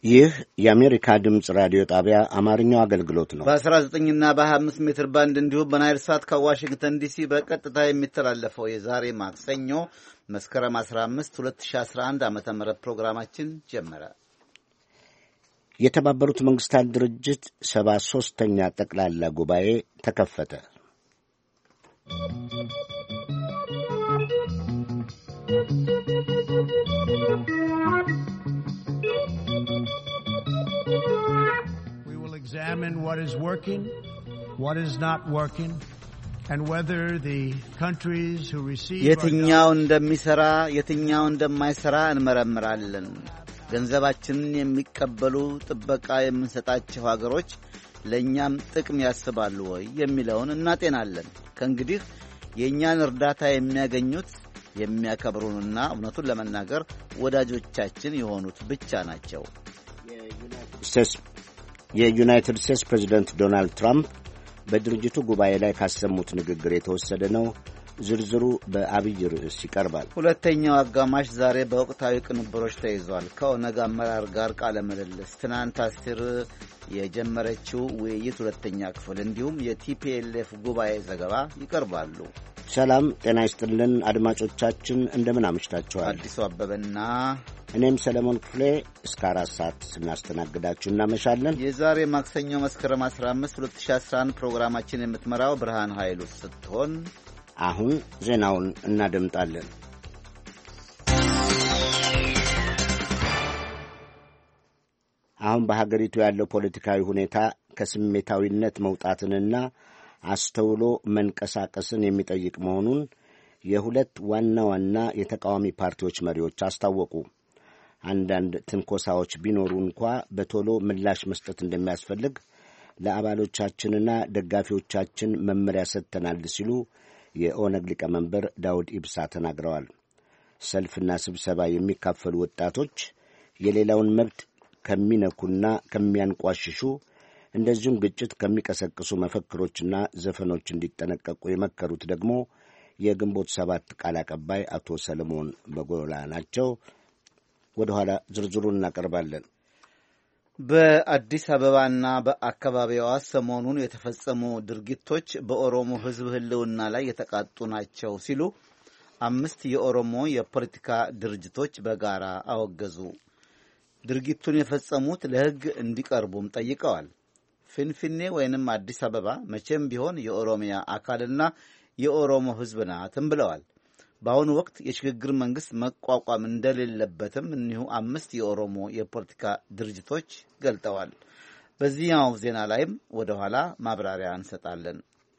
ይህ የአሜሪካ ድምፅ ራዲዮ ጣቢያ አማርኛው አገልግሎት ነው። በ19 እና በ25 ሜትር ባንድ እንዲሁም በናይል ሳት ከዋሽንግተን ዲሲ በቀጥታ የሚተላለፈው የዛሬ ማክሰኞ መስከረም 15 2011 ዓ.ም ፕሮግራማችን ጀመረ። የተባበሩት መንግስታት ድርጅት 73ኛ ጠቅላላ ጉባኤ ተከፈተ። Examine what is working, what is not working, and whether the countries who receive የትኛው እንደሚሰራ የትኛው እንደማይሰራ እንመረምራለን። ገንዘባችንን የሚቀበሉ ጥበቃ የምንሰጣቸው ሀገሮች ለእኛም ጥቅም ያስባሉ ወይ የሚለውን እናጤናለን። ከእንግዲህ የእኛን እርዳታ የሚያገኙት የሚያከብሩንና እውነቱን ለመናገር ወዳጆቻችን የሆኑት ብቻ ናቸው። የዩናይትድ ስቴትስ ፕሬዚደንት ዶናልድ ትራምፕ በድርጅቱ ጉባኤ ላይ ካሰሙት ንግግር የተወሰደ ነው። ዝርዝሩ በአብይ ርዕስ ይቀርባል። ሁለተኛው አጋማሽ ዛሬ በወቅታዊ ቅንብሮች ተይዟል። ከኦነግ አመራር ጋር ቃለ ምልልስ፣ ትናንት አስቴር የጀመረችው ውይይት ሁለተኛ ክፍል፣ እንዲሁም የቲፒኤልኤፍ ጉባኤ ዘገባ ይቀርባሉ። ሰላም ጤና ይስጥልን አድማጮቻችን፣ እንደምን አምሽታችኋል? አዲሱ አበበና እኔም ሰለሞን ክፍሌ እስከ 4 ሰዓት ስናስተናግዳችሁ እናመሻለን። የዛሬ ማክሰኞ መስከረም 15 2011 ፕሮግራማችን የምትመራው ብርሃን ኃይሉ ስትሆን አሁን ዜናውን እናደምጣለን። አሁን በሀገሪቱ ያለው ፖለቲካዊ ሁኔታ ከስሜታዊነት መውጣትንና አስተውሎ መንቀሳቀስን የሚጠይቅ መሆኑን የሁለት ዋና ዋና የተቃዋሚ ፓርቲዎች መሪዎች አስታወቁ። አንዳንድ ትንኮሳዎች ቢኖሩ እንኳ በቶሎ ምላሽ መስጠት እንደሚያስፈልግ ለአባሎቻችንና ደጋፊዎቻችን መመሪያ ሰጥተናል ሲሉ የኦነግ ሊቀመንበር ዳውድ ኢብሳ ተናግረዋል። ሰልፍና ስብሰባ የሚካፈሉ ወጣቶች የሌላውን መብት ከሚነኩና ከሚያንቋሽሹ እንደዚሁም ግጭት ከሚቀሰቅሱ መፈክሮችና ዘፈኖች እንዲጠነቀቁ የመከሩት ደግሞ የግንቦት 7 ቃል አቀባይ አቶ ሰለሞን በጎላ ናቸው። ወደ ኋላ ዝርዝሩን እናቀርባለን። በአዲስ አበባና በአካባቢዋ ሰሞኑን የተፈጸሙ ድርጊቶች በኦሮሞ ሕዝብ ሕልውና ላይ የተቃጡ ናቸው ሲሉ 5 የኦሮሞ የፖለቲካ ድርጅቶች በጋራ አወገዙ። ድርጊቱን የፈጸሙት ለሕግ እንዲቀርቡም ጠይቀዋል። ፊንፊኔ ወይንም አዲስ አበባ መቼም ቢሆን የኦሮሚያ አካልና የኦሮሞ ሕዝብ ናትም ብለዋል። በአሁኑ ወቅት የሽግግር መንግስት መቋቋም እንደሌለበትም እኒሁ 5 የኦሮሞ የፖለቲካ ድርጅቶች ገልጠዋል። በዚህኛው ዜና ላይም ወደ ኋላ ማብራሪያ እንሰጣለን።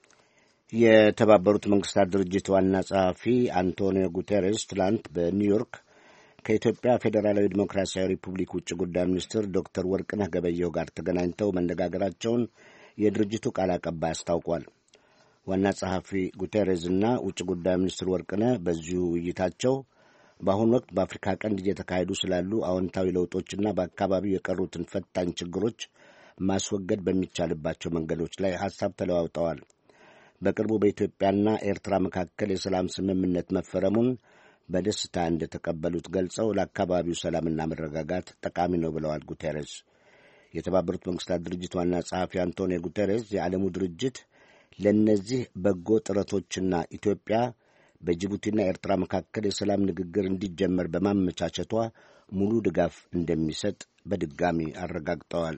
የተባበሩት መንግስታት ድርጅት ዋና ጸሐፊ አንቶኒዮ ጉቴሬስ ትላንት በኒውዮርክ ከኢትዮጵያ ፌዴራላዊ ዲሞክራሲያዊ ሪፑብሊክ ውጭ ጉዳይ ሚኒስትር ዶክተር ወርቅነህ ገበየሁ ጋር ተገናኝተው መነጋገራቸውን የድርጅቱ ቃል አቀባይ አስታውቋል። ዋና ጸሐፊ ጉቴሬዝና ውጭ ጉዳይ ሚኒስትር ወርቅነህ በዚሁ ውይይታቸው በአሁኑ ወቅት በአፍሪካ ቀንድ እየተካሄዱ ስላሉ አዎንታዊ ለውጦችና በአካባቢው የቀሩትን ፈታኝ ችግሮች ማስወገድ በሚቻልባቸው መንገዶች ላይ ሐሳብ ተለዋውጠዋል። በቅርቡ በኢትዮጵያና ኤርትራ መካከል የሰላም ስምምነት መፈረሙን በደስታ እንደተቀበሉት ገልጸው ለአካባቢው ሰላምና መረጋጋት ጠቃሚ ነው ብለዋል ጉቴሬስ። የተባበሩት መንግስታት ድርጅት ዋና ጸሐፊ አንቶኒዮ ጉቴሬስ የዓለሙ ድርጅት ለእነዚህ በጎ ጥረቶችና ኢትዮጵያ በጅቡቲና ኤርትራ መካከል የሰላም ንግግር እንዲጀመር በማመቻቸቷ ሙሉ ድጋፍ እንደሚሰጥ በድጋሚ አረጋግጠዋል።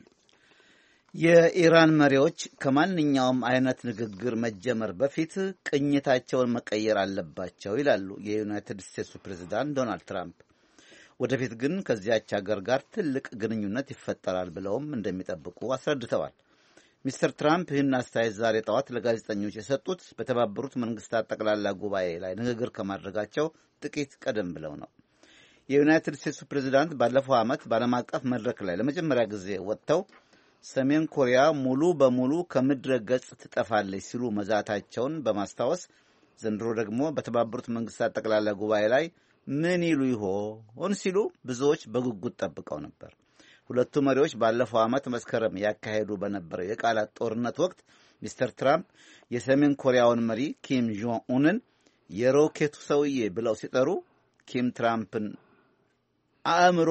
የኢራን መሪዎች ከማንኛውም አይነት ንግግር መጀመር በፊት ቅኝታቸውን መቀየር አለባቸው ይላሉ የዩናይትድ ስቴትሱ ፕሬዝዳንት ዶናልድ ትራምፕ። ወደፊት ግን ከዚያች ሀገር ጋር ትልቅ ግንኙነት ይፈጠራል ብለውም እንደሚጠብቁ አስረድተዋል። ሚስተር ትራምፕ ይህን አስተያየት ዛሬ ጠዋት ለጋዜጠኞች የሰጡት በተባበሩት መንግስታት ጠቅላላ ጉባኤ ላይ ንግግር ከማድረጋቸው ጥቂት ቀደም ብለው ነው። የዩናይትድ ስቴትሱ ፕሬዝዳንት ባለፈው ዓመት በዓለም አቀፍ መድረክ ላይ ለመጀመሪያ ጊዜ ወጥተው ሰሜን ኮሪያ ሙሉ በሙሉ ከምድረ ገጽ ትጠፋለች ሲሉ መዛታቸውን በማስታወስ ዘንድሮ ደግሞ በተባበሩት መንግስታት ጠቅላላ ጉባኤ ላይ ምን ይሉ ይሆን ሲሉ ብዙዎች በጉጉት ጠብቀው ነበር። ሁለቱ መሪዎች ባለፈው ዓመት መስከረም ያካሄዱ በነበረው የቃላት ጦርነት ወቅት ሚስተር ትራምፕ የሰሜን ኮሪያውን መሪ ኪም ጆንግ ኡንን የሮኬቱ ሰውዬ ብለው ሲጠሩ ኪም ትራምፕን አእምሮ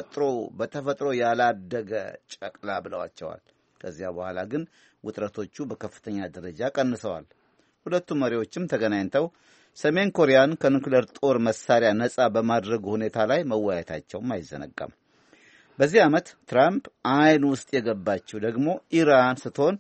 በተፈጥሮ ያላደገ ጨቅላ ብለዋቸዋል። ከዚያ በኋላ ግን ውጥረቶቹ በከፍተኛ ደረጃ ቀንሰዋል። ሁለቱ መሪዎችም ተገናኝተው ሰሜን ኮሪያን ከኒውክሌር ጦር መሳሪያ ነጻ በማድረጉ ሁኔታ ላይ መወያየታቸውም አይዘነጋም። በዚህ ዓመት ትራምፕ አይን ውስጥ የገባችው ደግሞ ኢራን ስትሆን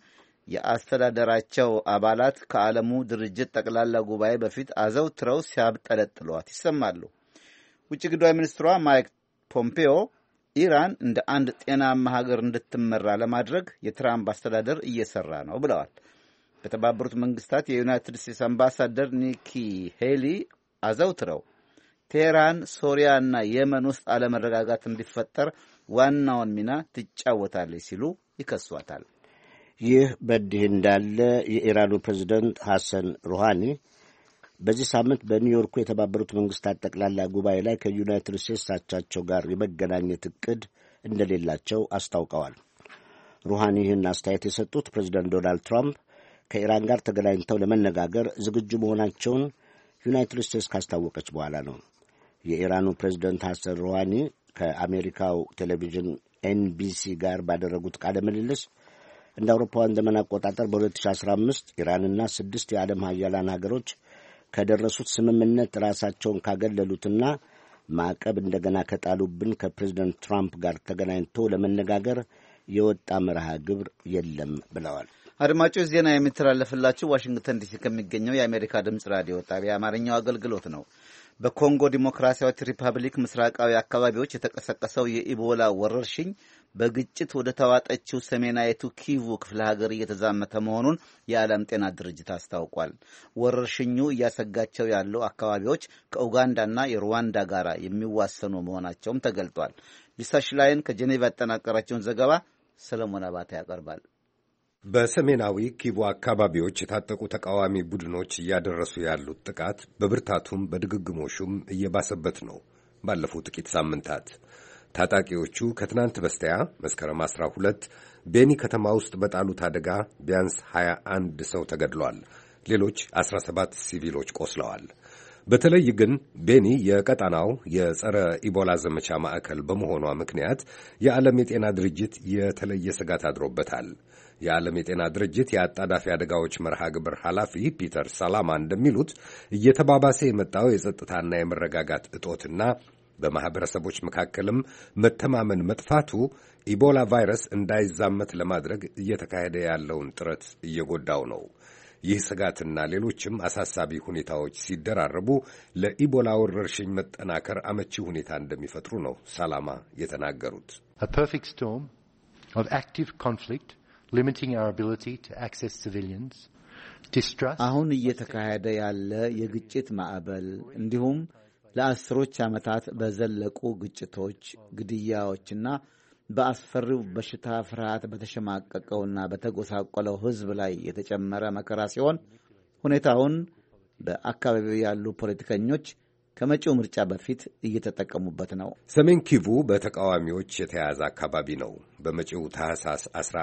የአስተዳደራቸው አባላት ከዓለሙ ድርጅት ጠቅላላ ጉባኤ በፊት አዘውትረው ሲያብጠለጥሏት ይሰማሉ። ውጭ ጉዳይ ሚኒስትሯ ማይክ ፖምፔዮ ኢራን እንደ አንድ ጤናማ ሀገር እንድትመራ ለማድረግ የትራምፕ አስተዳደር እየሰራ ነው ብለዋል። በተባበሩት መንግስታት የዩናይትድ ስቴትስ አምባሳደር ኒኪ ሄሊ አዘውትረው ቴህራን ሶሪያና የመን ውስጥ አለመረጋጋት እንዲፈጠር ዋናውን ሚና ትጫወታለች ሲሉ ይከሷታል። ይህ በዚህ እንዳለ የኢራኑ ፕሬዝዳንት ሐሰን ሩሃኒ በዚህ ሳምንት በኒውዮርኩ የተባበሩት መንግስታት ጠቅላላ ጉባኤ ላይ ከዩናይትድ ስቴትስ አቻቸው ጋር የመገናኘት ዕቅድ እንደሌላቸው አስታውቀዋል። ሩሃኒ ይህን አስተያየት የሰጡት ፕሬዝዳንት ዶናልድ ትራምፕ ከኢራን ጋር ተገናኝተው ለመነጋገር ዝግጁ መሆናቸውን ዩናይትድ ስቴትስ ካስታወቀች በኋላ ነው። የኢራኑ ፕሬዝዳንት ሐሰን ሩሃኒ ከአሜሪካው ቴሌቪዥን ኤንቢሲ ጋር ባደረጉት ቃለ ምልልስ እንደ አውሮፓውያን ዘመን አቆጣጠር በ2015 ኢራንና 6 የዓለም ሀያላን ሀገሮች ከደረሱት ስምምነት ራሳቸውን ካገለሉትና ማዕቀብ እንደገና ከጣሉብን ከፕሬዝዳንት ትራምፕ ጋር ተገናኝቶ ለመነጋገር የወጣ መርሃ ግብር የለም ብለዋል። አድማጮች ዜና የሚተላለፍላችሁ ዋሽንግተን ዲሲ ከሚገኘው የአሜሪካ ድምፅ ራዲዮ ጣቢያ አማርኛው አገልግሎት ነው። በኮንጎ ዲሞክራሲያዊት ሪፐብሊክ ምስራቃዊ አካባቢዎች የተቀሰቀሰው የኢቦላ ወረርሽኝ በግጭት ወደ ተዋጠችው ሰሜናዊቱ ኪቩ ክፍለ ሀገር እየተዛመተ መሆኑን የዓለም ጤና ድርጅት አስታውቋል። ወረርሽኙ እያሰጋቸው ያሉ አካባቢዎች ከኡጋንዳና የሩዋንዳ ጋር የሚዋሰኑ መሆናቸውም ተገልጧል። ሊሳ ሽላይን ከጄኔቫ ያጠናቀረችውን ዘገባ ሰለሞን አባተ ያቀርባል። በሰሜናዊ ኪቩ አካባቢዎች የታጠቁ ተቃዋሚ ቡድኖች እያደረሱ ያሉት ጥቃት በብርታቱም በድግግሞሹም እየባሰበት ነው። ባለፉት ጥቂት ሳምንታት ታጣቂዎቹ ከትናንት በስቲያ መስከረም 12 ቤኒ ከተማ ውስጥ በጣሉት አደጋ ቢያንስ 21 ሰው ተገድሏል። ሌሎች 17 ሲቪሎች ቆስለዋል። በተለይ ግን ቤኒ የቀጣናው የጸረ ኢቦላ ዘመቻ ማዕከል በመሆኗ ምክንያት የዓለም የጤና ድርጅት የተለየ ስጋት አድሮበታል። የዓለም የጤና ድርጅት የአጣዳፊ አደጋዎች መርሃ ግብር ኃላፊ ፒተር ሳላማ እንደሚሉት እየተባባሰ የመጣው የጸጥታና የመረጋጋት እጦትና በማኅበረሰቦች መካከልም መተማመን መጥፋቱ ኢቦላ ቫይረስ እንዳይዛመት ለማድረግ እየተካሄደ ያለውን ጥረት እየጎዳው ነው። ይህ ስጋትና ሌሎችም አሳሳቢ ሁኔታዎች ሲደራረቡ ለኢቦላ ወረርሽኝ መጠናከር አመቺ ሁኔታ እንደሚፈጥሩ ነው ሳላማ የተናገሩት። A perfect storm of active conflict limiting our ability to access civilians, distrust. አሁን እየተካሄደ ያለ የግጭት ማዕበል እንዲሁም ለአስሮች ዓመታት በዘለቁ ግጭቶች፣ ግድያዎችና በአስፈሪው በሽታ ፍርሃት በተሸማቀቀውና በተጎሳቆለው ሕዝብ ላይ የተጨመረ መከራ ሲሆን ሁኔታውን በአካባቢው ያሉ ፖለቲከኞች ከመጪው ምርጫ በፊት እየተጠቀሙበት ነው። ሰሜን ኪቩ በተቃዋሚዎች የተያዘ አካባቢ ነው። በመጪው ታህሳስ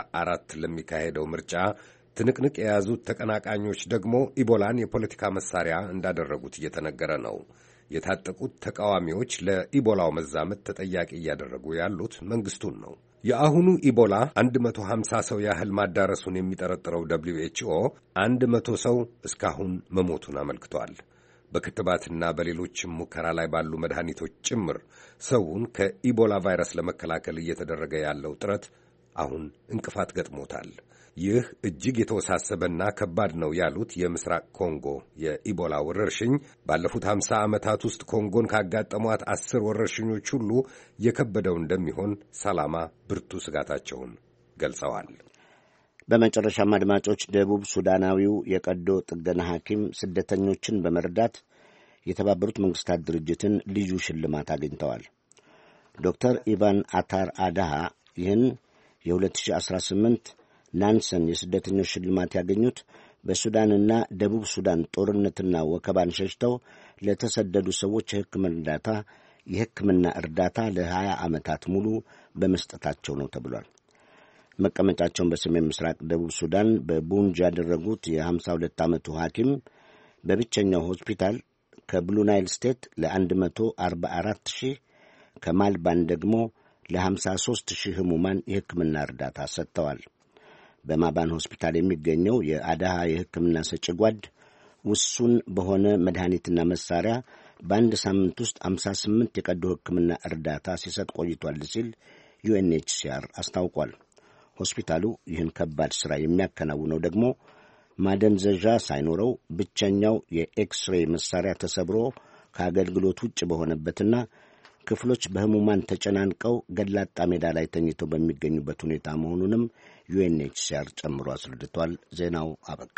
14 ለሚካሄደው ምርጫ ትንቅንቅ የያዙት ተቀናቃኞች ደግሞ ኢቦላን የፖለቲካ መሳሪያ እንዳደረጉት እየተነገረ ነው። የታጠቁት ተቃዋሚዎች ለኢቦላው መዛመት ተጠያቂ እያደረጉ ያሉት መንግስቱን ነው። የአሁኑ ኢቦላ 150 ሰው ያህል ማዳረሱን የሚጠረጥረው WHO 100 ሰው እስካሁን መሞቱን አመልክቷል። በክትባትና በሌሎችም ሙከራ ላይ ባሉ መድኃኒቶች ጭምር ሰውን ከኢቦላ ቫይረስ ለመከላከል እየተደረገ ያለው ጥረት አሁን እንቅፋት ገጥሞታል። ይህ እጅግ የተወሳሰበና ከባድ ነው ያሉት የምስራቅ ኮንጎ የኢቦላ ወረርሽኝ ባለፉት 50 ዓመታት ውስጥ ኮንጎን ካጋጠሟት 10 ወረርሽኞች ሁሉ የከበደው እንደሚሆን ሰላማ ብርቱ ስጋታቸውን ገልጸዋል። በመጨረሻም አድማጮች፣ ደቡብ ሱዳናዊው የቀዶ ጥገና ሐኪም ስደተኞችን በመርዳት የተባበሩት መንግስታት ድርጅትን ልዩ ሽልማት አግኝተዋል። ዶክተር ኢቫን አታር አዳሃ ይህን የ2018 ናንሰን የስደተኞች ሽልማት ያገኙት በሱዳንና ደቡብ ሱዳን ጦርነትና ወከባን ሸሽተው ለተሰደዱ ሰዎች የሕክምና እርዳታ ለ20 ዓመታት ሙሉ በመስጠታቸው ነው ተብሏል። መቀመጫቸውን በሰሜን ምስራቅ ደቡብ ሱዳን በቡንጅ ያደረጉት የ52 ዓመቱ ሐኪም በብቸኛው ሆስፒታል ከብሉ ናይል ስቴት ለ144,000 ከማልባን ደግሞ ለ53,000 ህሙማን የሕክምና እርዳታ ሰጥተዋል። በማባን ሆስፒታል የሚገኘው የአዳሃ የሕክምና ሰጪ ጓድ ውሱን በሆነ መድኃኒትና መሳሪያ በአንድ ሳምንት ውስጥ 58 የቀዶ ሕክምና እርዳታ ሲሰጥ ቆይቷል ሲል ዩኤንኤችሲአር አስታውቋል። ሆስፒታሉ ይህን ከባድ ሥራ የሚያከናውነው ደግሞ ማደንዘዣ ሳይኖረው ብቸኛው የኤክስሬይ መሳሪያ ተሰብሮ ከአገልግሎት ውጭ በሆነበትና ክፍሎች በህሙማን ተጨናንቀው ገላጣ ሜዳ ላይ ተኝተው በሚገኙበት ሁኔታ መሆኑንም ዩኤንኤችሲአር ጨምሮ አስረድቷል። ዜናው አበቃ።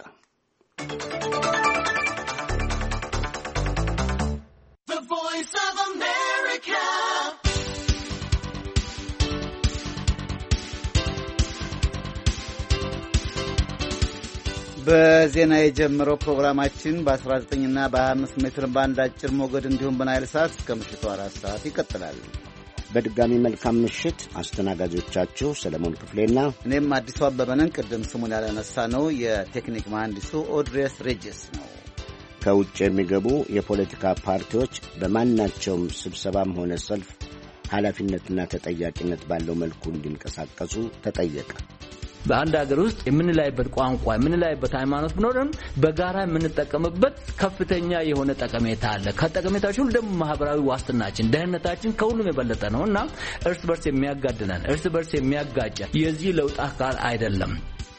በዜና የጀመረው ፕሮግራማችን በ19ና በ25 ሜትር ባንድ አጭር ሞገድ እንዲሁም በናይል ሰዓት እስከ ምሽቱ 4 ሰዓት ይቀጥላል። በድጋሚ መልካም ምሽት። አስተናጋጆቻችሁ ሰለሞን ክፍሌና እኔም አዲሱ አበበ ነን። ቅድም ስሙን ያላነሳ ነው የቴክኒክ መሐንዲሱ ኦድሬስ ሬጅስ ነው። ከውጭ የሚገቡ የፖለቲካ ፓርቲዎች በማናቸውም ስብሰባም ሆነ ሰልፍ ኃላፊነትና ተጠያቂነት ባለው መልኩ እንዲንቀሳቀሱ ተጠየቀ። በአንድ ሀገር ውስጥ የምንላይበት ቋንቋ የምንላይበት ሃይማኖት ቢኖርም በጋራ የምንጠቀምበት ከፍተኛ የሆነ ጠቀሜታ አለ። ከጠቀሜታዎች ሁሉ ደግሞ ማህበራዊ ዋስትናችን፣ ደህንነታችን ከሁሉም የበለጠ ነውና እርስ በርስ የሚያጋድለን እርስ በርስ የሚያጋጨ የዚህ ለውጥ አካል አይደለም።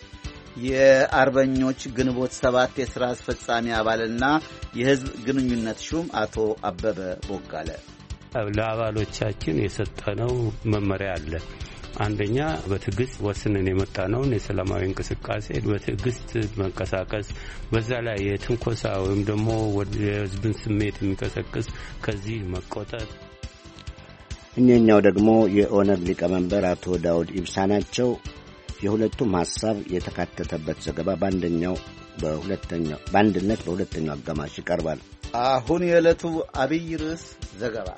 የአርበኞች ግንቦት 7 የሥራ አስፈጻሚ አባልና የህዝብ ግንኙነት ሹም አቶ አበበ ቦጋለ ለአባሎቻችን የሰጠነው መመሪያ አለ። አንደኛ በትዕግስት ወስነን የመጣነውን የሰላማዊ እንቅስቃሴ በትዕግስት መንቀሳቀስ፣ በዛ ላይ የትንኮሳ ወይም ደግሞ የህዝብን ስሜት የሚቀሰቅስ ከዚህ መቆጠብ። እኛው ደግሞ የኦነግ ሊቀመንበር አቶ ዳውድ ኢብሳ ናቸው። የሁለቱም ሐሳብ የተካተተበት ዘገባ በአንድነት በሁለተኛው አጋማሽ ይቀርባል። አሁን የዕለቱ አብይ ርዕስ ዘገባ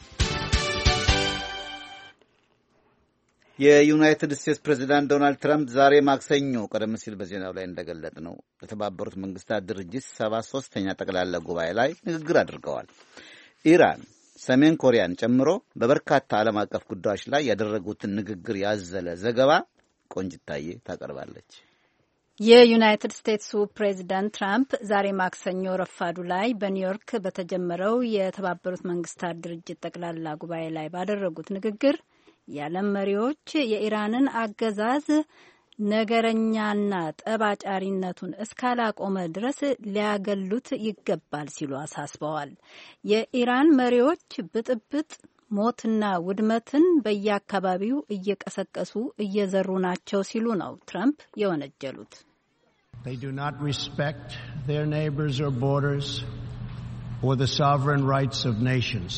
የዩናይትድ ስቴትስ ፕሬዝዳንት ዶናልድ ትራምፕ ዛሬ ማክሰኞ ቀደም ሲል በዜናው ላይ እንደገለጥ ነው ለተባበሩት መንግስታት ድርጅት 73ኛ ጠቅላላ ጉባኤ ላይ ንግግር አድርገዋል። ኢራን፣ ሰሜን ኮሪያን ጨምሮ በበርካታ ዓለም አቀፍ ጉዳዮች ላይ ያደረጉትን ንግግር ያዘለ ዘገባ ቆንጅታዬ ታቀርባለች። የዩናይትድ ስቴትሱ ፕሬዝዳንት ትራምፕ ዛሬ ማክሰኞ ረፋዱ ላይ በኒውዮርክ በተጀመረው የተባበሩት መንግስታት ድርጅት ጠቅላላ ጉባኤ ላይ ባደረጉት ንግግር የዓለም መሪዎች የኢራንን አገዛዝ ነገረኛና ጠባጫሪነቱን እስካላቆመ ድረስ ሊያገሉት ይገባል ሲሉ አሳስበዋል። የኢራን መሪዎች ብጥብጥ፣ ሞትና ውድመትን በየአካባቢው እየቀሰቀሱ እየዘሩ ናቸው ሲሉ ነው ትራምፕ የወነጀሉት። They do not respect their neighbors or borders or the sovereign rights of nations.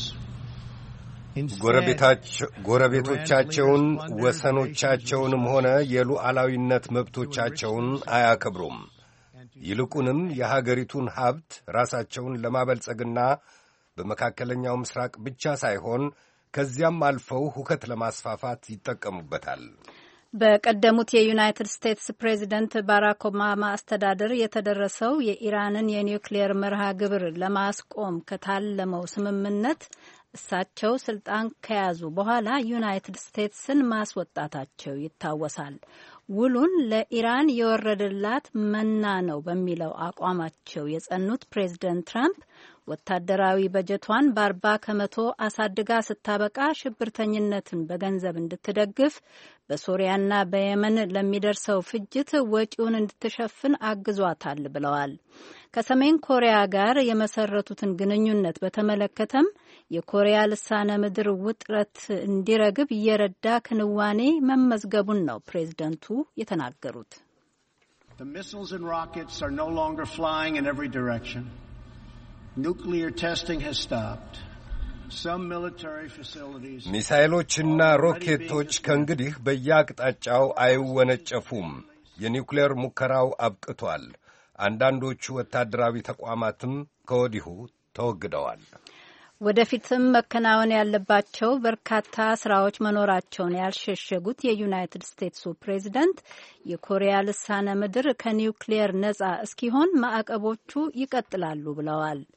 ጎረቤቶቻቸውን ወሰኖቻቸውንም ሆነ የሉዓላዊነት መብቶቻቸውን አያከብሩም። ይልቁንም የሀገሪቱን ሀብት ራሳቸውን ለማበልጸግና በመካከለኛው ምስራቅ ብቻ ሳይሆን ከዚያም አልፈው ሁከት ለማስፋፋት ይጠቀሙበታል። በቀደሙት የዩናይትድ ስቴትስ ፕሬዚደንት ባራክ ኦባማ አስተዳደር የተደረሰው የኢራንን የኒውክሌር መርሃ ግብር ለማስቆም ከታለመው ስምምነት እሳቸው ስልጣን ከያዙ በኋላ ዩናይትድ ስቴትስን ማስወጣታቸው ይታወሳል። ውሉን ለኢራን የወረደላት መና ነው በሚለው አቋማቸው የጸኑት ፕሬዝደንት ትራምፕ ወታደራዊ በጀቷን በ40 ከመቶ አሳድጋ ስታበቃ ሽብርተኝነትን በገንዘብ እንድትደግፍ በሶሪያና በየመን ለሚደርሰው ፍጅት ወጪውን እንድትሸፍን አግዟታል ብለዋል። ከሰሜን ኮሪያ ጋር የመሰረቱትን ግንኙነት በተመለከተም የኮሪያ ልሳነ ምድር ውጥረት እንዲረግብ እየረዳ ክንዋኔ መመዝገቡን ነው ፕሬዝደንቱ የተናገሩት። The missiles and rockets are no longer flying in every direction. Nuclear testing has stopped. Some military facilities ሚሳኤሎችና ሮኬቶች ከእንግዲህ በየአቅጣጫው አይወነጨፉም። የኒውክሌር ሙከራው አብቅቷል። አንዳንዶቹ ወታደራዊ ተቋማትም ከወዲሁ ተወግደዋል። ወደፊትም መከናወን ያለባቸው በርካታ ስራዎች መኖራቸውን ያልሸሸጉት የዩናይትድ ስቴትሱ ፕሬዝደንት የኮሪያ ልሳነ ምድር ከኒውክሌር ነጻ እስኪሆን ማዕቀቦቹ ይቀጥላሉ ብለዋል።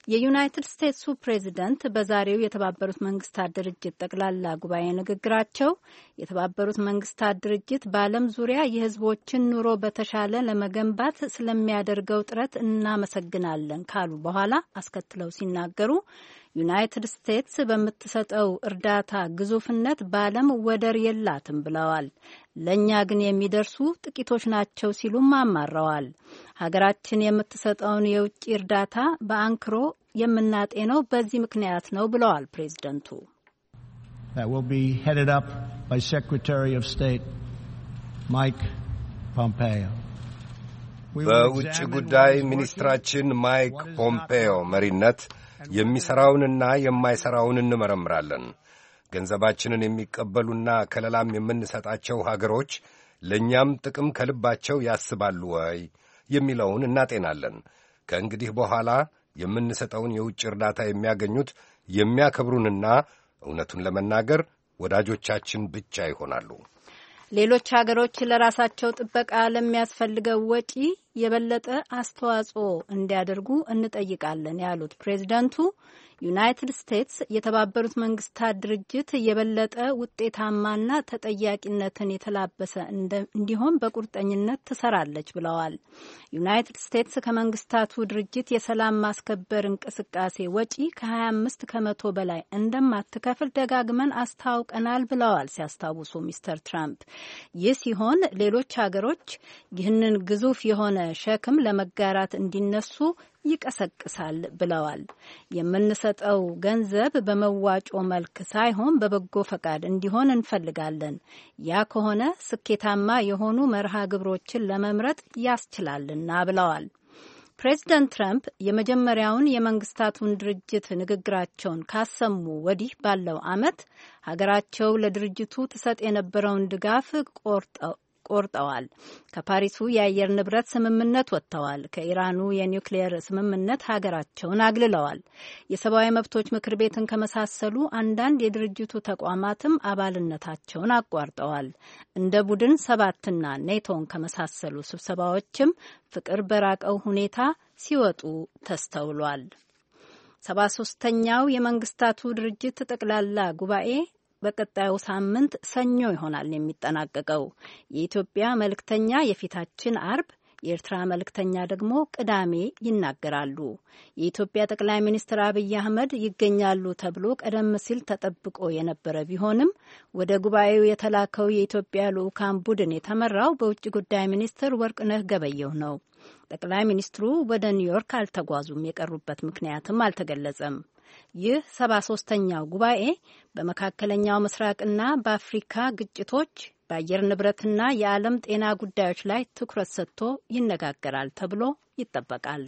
የዩናይትድ ስቴትሱ ፕሬዚደንት በዛሬው የተባበሩት መንግስታት ድርጅት ጠቅላላ ጉባኤ ንግግራቸው የተባበሩት መንግስታት ድርጅት በዓለም ዙሪያ የሕዝቦችን ኑሮ በተሻለ ለመገንባት ስለሚያደርገው ጥረት እናመሰግናለን ካሉ በኋላ አስከትለው ሲናገሩ ዩናይትድ ስቴትስ በምትሰጠው እርዳታ ግዙፍነት በዓለም ወደር የላትም ብለዋል። ለእኛ ግን የሚደርሱ ጥቂቶች ናቸው ሲሉም አማረዋል። ሀገራችን የምትሰጠውን የውጭ እርዳታ በአንክሮ የምናጤነው በዚህ ምክንያት ነው ብለዋል ፕሬዝደንቱ። That will be headed up by Secretary of State Mike Pompeo. በውጭ ጉዳይ ሚኒስትራችን ማይክ ፖምፔዮ መሪነት የሚሠራውንና የማይሠራውን እንመረምራለን። ገንዘባችንን የሚቀበሉና ከለላም የምንሰጣቸው ሀገሮች ለእኛም ጥቅም ከልባቸው ያስባሉ ወይ የሚለውን እናጤናለን። ከእንግዲህ በኋላ የምንሰጠውን የውጭ እርዳታ የሚያገኙት የሚያከብሩንና እውነቱን ለመናገር ወዳጆቻችን ብቻ ይሆናሉ። ሌሎች ሀገሮች ለራሳቸው ጥበቃ ለሚያስፈልገው ወጪ የበለጠ አስተዋጽኦ እንዲያደርጉ እንጠይቃለን ያሉት ፕሬዝደንቱ ዩናይትድ ስቴትስ የተባበሩት መንግስታት ድርጅት የበለጠ ውጤታማና ተጠያቂነትን የተላበሰ እንዲሆን በቁርጠኝነት ትሰራለች ብለዋል። ዩናይትድ ስቴትስ ከመንግስታቱ ድርጅት የሰላም ማስከበር እንቅስቃሴ ወጪ ከ25 ከመቶ በላይ እንደማትከፍል ደጋግመን አስታውቀናል ብለዋል ሲያስታውሱ ሚስተር ትራምፕ። ይህ ሲሆን ሌሎች ሀገሮች ይህንን ግዙፍ የሆነ ሸክም ለመጋራት እንዲነሱ ይቀሰቅሳል ብለዋል። የምንሰጠው ገንዘብ በመዋጮ መልክ ሳይሆን በበጎ ፈቃድ እንዲሆን እንፈልጋለን። ያ ከሆነ ስኬታማ የሆኑ መርሃ ግብሮችን ለመምረጥ ያስችላልና ብለዋል። ፕሬዚደንት ትራምፕ የመጀመሪያውን የመንግስታቱን ድርጅት ንግግራቸውን ካሰሙ ወዲህ ባለው ዓመት ሀገራቸው ለድርጅቱ ትሰጥ የነበረውን ድጋፍ ቆርጠዋል። ከፓሪሱ የአየር ንብረት ስምምነት ወጥተዋል። ከኢራኑ የኒውክሌየር ስምምነት ሀገራቸውን አግልለዋል። የሰብአዊ መብቶች ምክር ቤትን ከመሳሰሉ አንዳንድ የድርጅቱ ተቋማትም አባልነታቸውን አቋርጠዋል። እንደ ቡድን ሰባትና ኔቶን ከመሳሰሉ ስብሰባዎችም ፍቅር በራቀው ሁኔታ ሲወጡ ተስተውሏል። 73ኛው የመንግስታቱ ድርጅት ጠቅላላ ጉባኤ በቀጣዩ ሳምንት ሰኞ ይሆናል የሚጠናቀቀው። የኢትዮጵያ መልእክተኛ የፊታችን አርብ፣ የኤርትራ መልእክተኛ ደግሞ ቅዳሜ ይናገራሉ። የኢትዮጵያ ጠቅላይ ሚኒስትር አብይ አህመድ ይገኛሉ ተብሎ ቀደም ሲል ተጠብቆ የነበረ ቢሆንም ወደ ጉባኤው የተላከው የኢትዮጵያ ልዑካን ቡድን የተመራው በውጭ ጉዳይ ሚኒስትር ወርቅነህ ገበየሁ ነው። ጠቅላይ ሚኒስትሩ ወደ ኒውዮርክ አልተጓዙም። የቀሩበት ምክንያትም አልተገለጸም። ይህ 73ኛው ጉባኤ በመካከለኛው ምስራቅና በአፍሪካ ግጭቶች፣ በአየር ንብረትና የዓለም ጤና ጉዳዮች ላይ ትኩረት ሰጥቶ ይነጋገራል ተብሎ ይጠበቃል።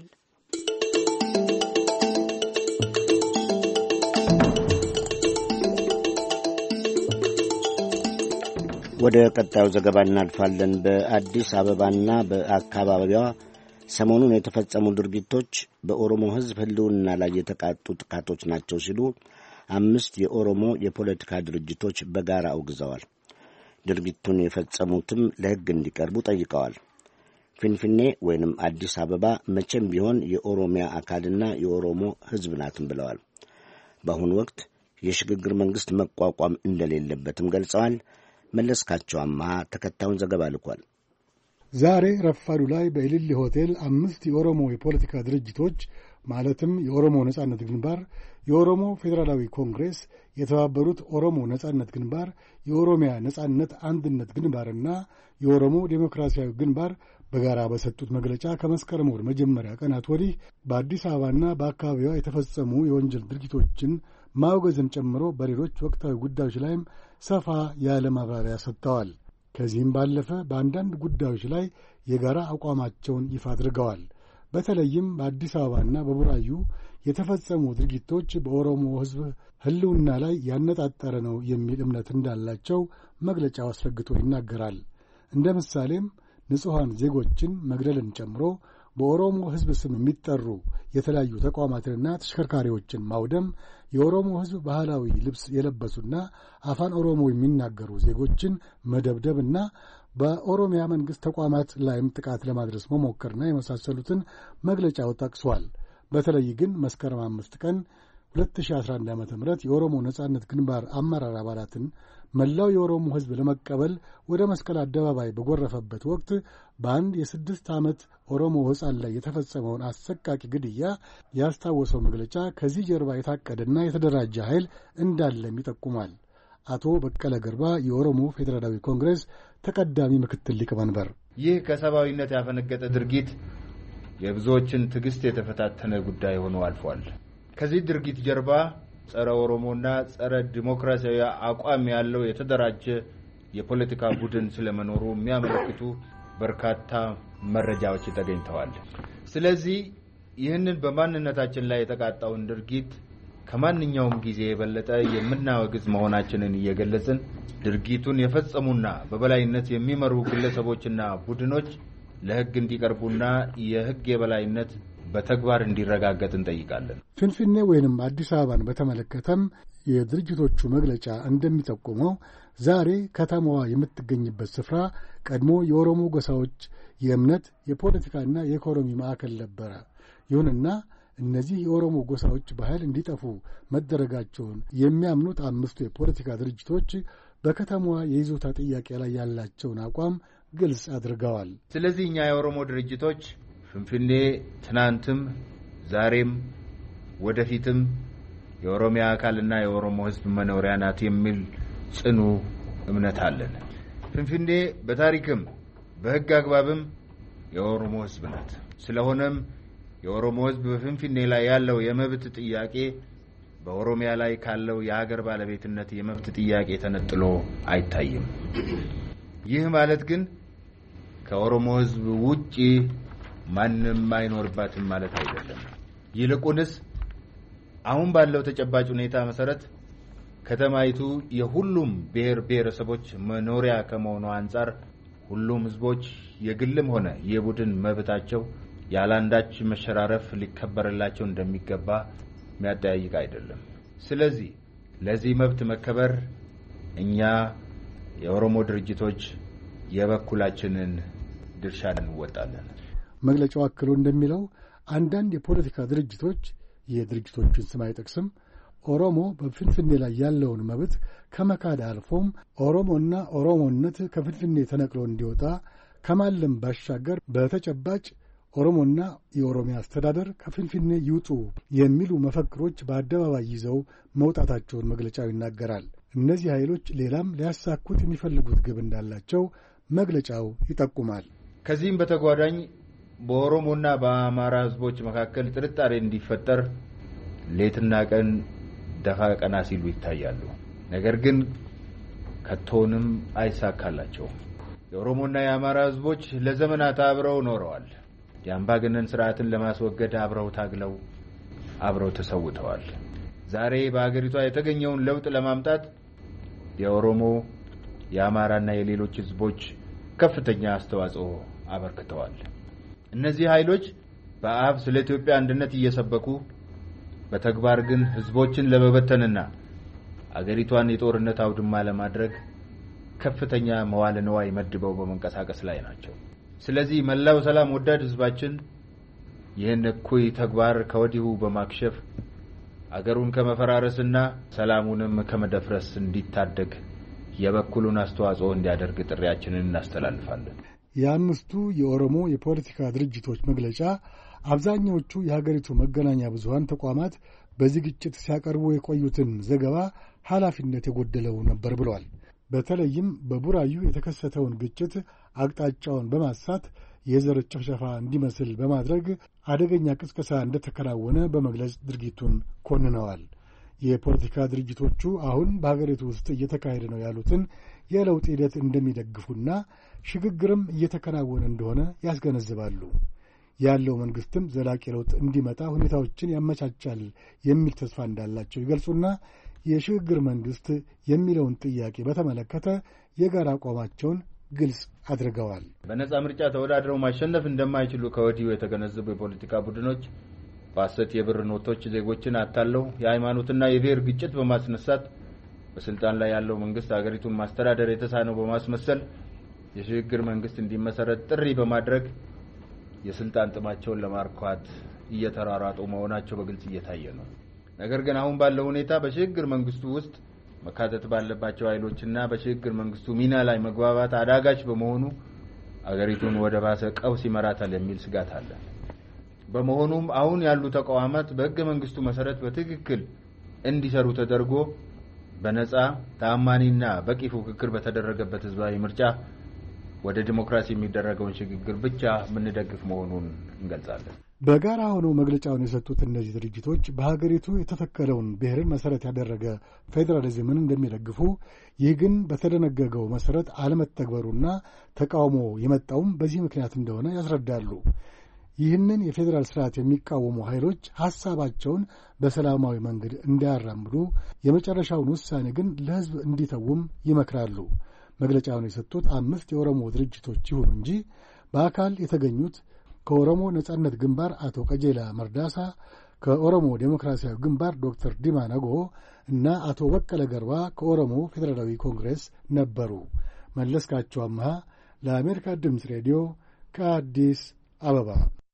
ወደ ቀጣዩ ዘገባ እናልፋለን። በአዲስ አበባና በአካባቢዋ ሰሞኑን የተፈጸሙ ድርጊቶች በኦሮሞ ሕዝብ ሕልውና ላይ የተቃጡ ጥቃቶች ናቸው ሲሉ 5 የኦሮሞ የፖለቲካ ድርጅቶች በጋራ አውግዘዋል። ድርጊቱን የፈጸሙትም ለሕግ እንዲቀርቡ ጠይቀዋል። ፊንፊኔ ወይንም አዲስ አበባ መቼም ቢሆን የኦሮሚያ አካልና የኦሮሞ ሕዝብ ናትም ብለዋል። በአሁኑ ወቅት የሽግግር መንግሥት መቋቋም እንደሌለበትም ገልጸዋል። መለስካቸው አማሃ ተከታዩን ዘገባ ልኳል። ዛሬ ረፋዱ ላይ በኢሊሊ ሆቴል 5 የኦሮሞ የፖለቲካ ድርጅቶች ማለትም የኦሮሞ ነጻነት ግንባር፣ የኦሮሞ ፌዴራላዊ ኮንግሬስ፣ የተባበሩት ኦሮሞ ነጻነት ግንባር፣ የኦሮሚያ ነጻነት አንድነት ግንባርና የኦሮሞ ዴሞክራሲያዊ ግንባር በጋራ በሰጡት መግለጫ ከመስከረም ወር መጀመሪያ ቀናት ወዲህ በአዲስ አበባና በአካባቢዋ የተፈጸሙ የወንጀል ድርጊቶችን ማውገዝን ጨምሮ በሌሎች ወቅታዊ ጉዳዮች ላይም ሰፋ ያለ ማብራሪያ ሰጥተዋል። ከዚህም ባለፈ በአንዳንድ ጉዳዮች ላይ የጋራ አቋማቸውን ይፋ አድርገዋል። በተለይም በአዲስ አበባና በቡራዩ የተፈጸሙ ድርጊቶች በኦሮሞ ሕዝብ ሕልውና ላይ ያነጣጠረ ነው የሚል እምነት እንዳላቸው መግለጫው አስረግጦ ይናገራል። እንደ ምሳሌም ንጹሐን ዜጎችን መግደልን ጨምሮ በኦሮሞ ሕዝብ ስም የሚጠሩ የተለያዩ ተቋማትንና ተሽከርካሪዎችን ማውደም፣ የኦሮሞ ሕዝብ ባህላዊ ልብስ የለበሱና አፋን ኦሮሞ የሚናገሩ ዜጎችን መደብደብና በኦሮሚያ መንግሥት ተቋማት ላይም ጥቃት ለማድረስ መሞከርና የመሳሰሉትን መግለጫው ጠቅሷል። በተለይ ግን መስከረም 5 ቀን 2011 ዓ.ም የኦሮሞ ነጻነት ግንባር አመራር አባላትን መላው የኦሮሞ ሕዝብ ለመቀበል ወደ መስቀል አደባባይ በጎረፈበት ወቅት በአንድ የ6 ዓመት ኦሮሞ ሕፃን ላይ የተፈጸመውን አሰቃቂ ግድያ ያስታወሰው መግለጫ ከዚህ ጀርባ የታቀደና የተደራጀ ኃይል እንዳለም ይጠቁማል። አቶ በቀለ ገርባ የኦሮሞ ፌዴራላዊ ኮንግሬስ ተቀዳሚ ምክትል ሊቀመንበር፣ ይህ ከሰብአዊነት ያፈነገጠ ድርጊት የብዙዎችን ትዕግስት የተፈታተነ ጉዳይ ሆኖ አልፏል። ከዚህ ድርጊት ጀርባ ጸረ ኦሮሞና ጸረ ዲሞክራሲያዊ አቋም ያለው የተደራጀ የፖለቲካ ቡድን ስለመኖሩ የሚያመለክቱ በርካታ መረጃዎች ተገኝተዋል። ስለዚህ ይህንን በማንነታችን ላይ የተቃጣውን ድርጊት ከማንኛውም ጊዜ የበለጠ የምናወግዝ መሆናችንን እየገለጽን ድርጊቱን የፈጸሙና በበላይነት የሚመሩ ግለሰቦችና ቡድኖች ለሕግ እንዲቀርቡና የሕግ የበላይነት በተግባር እንዲረጋገጥ እንጠይቃለን። ፍንፍኔ ወይንም አዲስ አበባን በተመለከተም የድርጅቶቹ መግለጫ እንደሚጠቁመው ዛሬ ከተማዋ የምትገኝበት ስፍራ ቀድሞ የኦሮሞ ጎሳዎች የእምነት፣ የፖለቲካና የኢኮኖሚ ማዕከል ነበረ። ይሁንና እነዚህ የኦሮሞ ጎሳዎች በኃይል እንዲጠፉ መደረጋቸውን የሚያምኑት 5ቱ የፖለቲካ ድርጅቶች በከተማዋ የይዞታ ጥያቄ ላይ ያላቸውን አቋም ግልጽ አድርገዋል። ስለዚህ እኛ የኦሮሞ ድርጅቶች ፍንፍኔ ትናንትም ዛሬም ወደፊትም የኦሮሚያ አካልና የኦሮሞ ሕዝብ መኖሪያ ናት የሚል ጽኑ እምነት አለን። ፍንፍኔ በታሪክም በሕግ አግባብም የኦሮሞ ሕዝብ ናት። ስለሆነም የኦሮሞ ሕዝብ በፍንፍኔ ላይ ያለው የመብት ጥያቄ በኦሮሚያ ላይ ካለው የሀገር ባለቤትነት የመብት ጥያቄ ተነጥሎ አይታይም። ይህ ማለት ግን ከኦሮሞ ሕዝብ ውጪ ማንም አይኖርባትም ማለት አይደለም። ይልቁንስ አሁን ባለው ተጨባጭ ሁኔታ መሰረት ከተማይቱ የሁሉም ብሔር ብሔረሰቦች መኖሪያ ከመሆኑ አንጻር ሁሉም ሕዝቦች የግልም ሆነ የቡድን መብታቸው ያላንዳች መሸራረፍ ሊከበርላቸው እንደሚገባ የሚያጠያይቅ አይደለም። ስለዚህ ለዚህ መብት መከበር እኛ የኦሮሞ ድርጅቶች የበኩላችንን ድርሻ እንወጣለን። መግለጫው አክሎ እንደሚለው አንዳንድ የፖለቲካ ድርጅቶች የድርጅቶችን ስም አይጠቅስም ኦሮሞ በፍንፍኔ ላይ ያለውን መብት ከመካድ አልፎም ኦሮሞና ኦሮሞነት ከፍንፍኔ ተነቅሎ እንዲወጣ ከማለም ባሻገር በተጨባጭ ኦሮሞና የኦሮሚያ አስተዳደር ከፍንፍኔ ይውጡ የሚሉ መፈክሮች በአደባባይ ይዘው መውጣታቸውን መግለጫው ይናገራል። እነዚህ ኃይሎች ሌላም ሊያሳኩት የሚፈልጉት ግብ እንዳላቸው መግለጫው ይጠቁማል። ከዚህም በተጓዳኝ በኦሮሞና በአማራ ሕዝቦች መካከል ጥርጣሬ እንዲፈጠር ሌትና ቀን ደፋ ቀና ሲሉ ይታያሉ። ነገር ግን ከቶንም አይሳካላቸውም። የኦሮሞና የአማራ ሕዝቦች ለዘመናት አብረው ኖረዋል። የአምባገነን ስርዓትን ለማስወገድ አብረው ታግለው አብረው ተሰውተዋል። ዛሬ በአገሪቷ የተገኘውን ለውጥ ለማምጣት የኦሮሞ የአማራና የሌሎች ሕዝቦች ከፍተኛ አስተዋጽኦ አበርክተዋል። እነዚህ ኃይሎች በአፍ ስለ ኢትዮጵያ አንድነት እየሰበኩ በተግባር ግን ሕዝቦችን ለመበተንና አገሪቷን የጦርነት አውድማ ለማድረግ ከፍተኛ መዋዕለ ንዋይ መድበው በመንቀሳቀስ ላይ ናቸው። ስለዚህ መላው ሰላም ወዳድ ሕዝባችን ይህን እኩይ ተግባር ከወዲሁ በማክሸፍ አገሩን ከመፈራረስና ሰላሙንም ከመደፍረስ እንዲታደግ የበኩሉን አስተዋጽኦ እንዲያደርግ ጥሪያችንን እናስተላልፋለን። የአምስቱ የኦሮሞ የፖለቲካ ድርጅቶች መግለጫ አብዛኛዎቹ የሀገሪቱ መገናኛ ብዙሃን ተቋማት በዚህ ግጭት ሲያቀርቡ የቆዩትን ዘገባ ኃላፊነት የጎደለው ነበር ብሏል። በተለይም በቡራዩ የተከሰተውን ግጭት አቅጣጫውን በማሳት የዘር ጭፍጨፋ እንዲመስል በማድረግ አደገኛ ቅስቀሳ እንደተከናወነ በመግለጽ ድርጊቱን ኮንነዋል። የፖለቲካ ድርጅቶቹ አሁን በሀገሪቱ ውስጥ እየተካሄደ ነው ያሉትን የለውጥ ሂደት እንደሚደግፉና ሽግግርም እየተከናወነ እንደሆነ ያስገነዝባሉ። ያለው መንግስትም ዘላቂ ለውጥ እንዲመጣ ሁኔታዎችን ያመቻቻል የሚል ተስፋ እንዳላቸው ይገልጹና የሽግግር መንግስት የሚለውን ጥያቄ በተመለከተ የጋራ አቋማቸውን ግልጽ አድርገዋል። በነጻ ምርጫ ተወዳድረው ማሸነፍ እንደማይችሉ ከወዲሁ የተገነዘቡ የፖለቲካ ቡድኖች በሐሰት የብር ኖቶች ዜጎችን አታለው የሃይማኖትና የብሔር ግጭት በማስነሳት በስልጣን ላይ ያለው መንግስት አገሪቱን ማስተዳደር የተሳነው በማስመሰል የሽግግር መንግስት እንዲመሰረት ጥሪ በማድረግ የስልጣን ጥማቸውን ለማርኳት እየተራራጡ መሆናቸው በግልጽ እየታየ ነው። ነገር ግን አሁን ባለው ሁኔታ በሽግግር መንግስቱ ውስጥ መካተት ባለባቸው ኃይሎችና በሽግግር መንግስቱ ሚና ላይ መግባባት አዳጋች በመሆኑ አገሪቱን ወደ ባሰ ቀውስ ይመራታል የሚል ስጋት አለ። በመሆኑም አሁን ያሉ ተቋማት በሕገ መንግስቱ መሰረት በትክክል እንዲሰሩ ተደርጎ በነጻ ተአማኒና በቂ ፉክክር በተደረገበት ህዝባዊ ምርጫ ወደ ዲሞክራሲ የሚደረገውን ሽግግር ብቻ ምንደግፍ መሆኑን እንገልጻለን። በጋራ ሆነው መግለጫውን የሰጡት እነዚህ ድርጅቶች በሀገሪቱ የተተከለውን ብሔርን መሰረት ያደረገ ፌዴራሊዝምን እንደሚደግፉ፣ ይህ ግን በተደነገገው መሰረት አለመተግበሩና ተቃውሞ የመጣውም በዚህ ምክንያት እንደሆነ ያስረዳሉ። ይህንን የፌዴራል ስርዓት የሚቃወሙ ኃይሎች ሐሳባቸውን በሰላማዊ መንገድ እንዲያራምዱ፣ የመጨረሻውን ውሳኔ ግን ለሕዝብ እንዲተውም ይመክራሉ። መግለጫውን የሰጡት 5 የኦሮሞ ድርጅቶች ይሁኑ እንጂ በአካል የተገኙት ከኦሮሞ ነጻነት ግንባር አቶ ቀጀላ መርዳሳ፣ ከኦሮሞ ዴሞክራሲያዊ ግንባር ዶክተር ዲማ ነጎ እና አቶ በቀለ ገርባ ከኦሮሞ ፌዴራላዊ ኮንግሬስ ነበሩ። መለስካቸው አምሃ ለአሜሪካ ድምፅ ሬዲዮ ከአዲስ አበባ።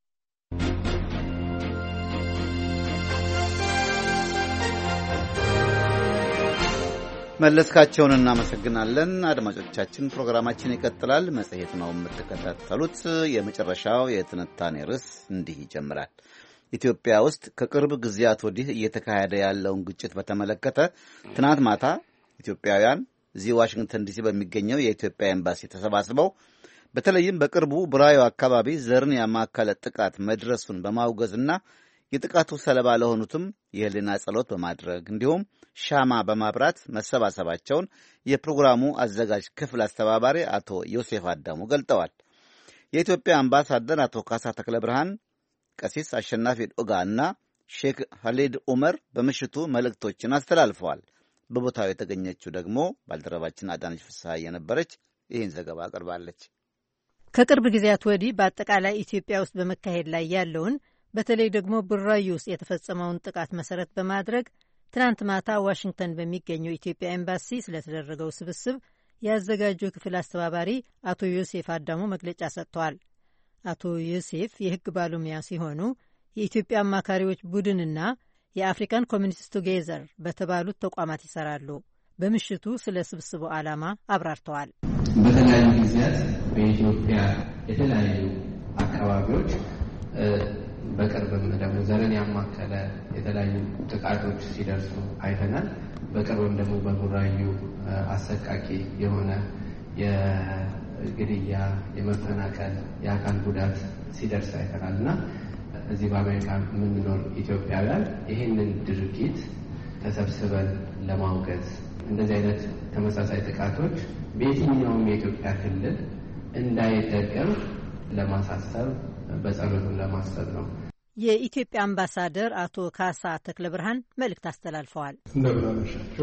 መለስካቸውን እናመሰግናለን። አድማጮቻችን፣ ፕሮግራማችን ይቀጥላል። መጽሔት ነው የምትከታተሉት። የመጨረሻው የትንታኔ ርዕስ እንዲህ ይጀምራል። ኢትዮጵያ ውስጥ ከቅርብ ጊዜያት ወዲህ እየተካሄደ ያለውን ግጭት በተመለከተ ትናንት ማታ ኢትዮጵያውያን እዚህ ዋሽንግተን ዲሲ በሚገኘው የኢትዮጵያ ኤምባሲ ተሰባስበው በተለይም በቅርቡ ብራዮ አካባቢ ዘርን ያማከለ ጥቃት መድረሱን በማውገዝና የጥቃቱ ሰለባ ለሆኑትም የህሊና ጸሎት በማድረግ እንዲሁም ሻማ በማብራት መሰባሰባቸውን የፕሮግራሙ አዘጋጅ ክፍል አስተባባሪ አቶ ዮሴፍ አዳሙ ገልጠዋል። የኢትዮጵያ አምባሳደር አቶ ካሳ ተክለ ብርሃን፣ ቀሲስ አሸናፊ ኦጋ እና ሼክ ሀሊድ ኡመር በምሽቱ መልእክቶችን አስተላልፈዋል። በቦታው የተገኘችው ደግሞ ባልደረባችን አዳነች ፍስሐ የነበረች ይህን ዘገባ አቅርባለች። ከቅርብ ጊዜያት ወዲህ በአጠቃላይ ኢትዮጵያ ውስጥ በመካሄድ ላይ ያለውን በተለይ ደግሞ ቡራዩ ውስጥ የተፈጸመውን ጥቃት መሰረት በማድረግ ትናንት ማታ ዋሽንግተን በሚገኘው ኢትዮጵያ ኤምባሲ ስለተደረገው ስብስብ ያዘጋጀው ክፍል አስተባባሪ አቶ ዮሴፍ አዳሙ መግለጫ ሰጥተዋል። አቶ ዮሴፍ የሕግ ባለሙያ ሲሆኑ የኢትዮጵያ አማካሪዎች ቡድንና የአፍሪካን ኮሚኒስት ቱጌዘር በተባሉት ተቋማት ይሰራሉ። በምሽቱ ስለ ስብስቡ ዓላማ አብራርተዋል። በተለያዩ ጊዜያት በኢትዮጵያ የተለያዩ አካባቢዎች በቅርብም ደግሞ ዘርን ያማከለ የተለያዩ ጥቃቶች ሲደርሱ አይተናል። በቅርብም ደግሞ በቡራዩ አሰቃቂ የሆነ የግድያ፣ የመፈናቀል፣ የአካል ጉዳት ሲደርስ አይተናል እና እዚህ በአሜሪካ የምንኖር ኢትዮጵያውያን ይህንን ድርጊት ተሰብስበን ለማውገዝ እንደዚህ አይነት ተመሳሳይ ጥቃቶች በየትኛውም የኢትዮጵያ ክልል እንዳይደገም ለማሳሰብ በጸሎቱን ለማሰብ ነው። የኢትዮጵያ አምባሳደር አቶ ካሳ ተክለ ብርሃን መልእክት አስተላልፈዋል። እንደምን አመሻችሁ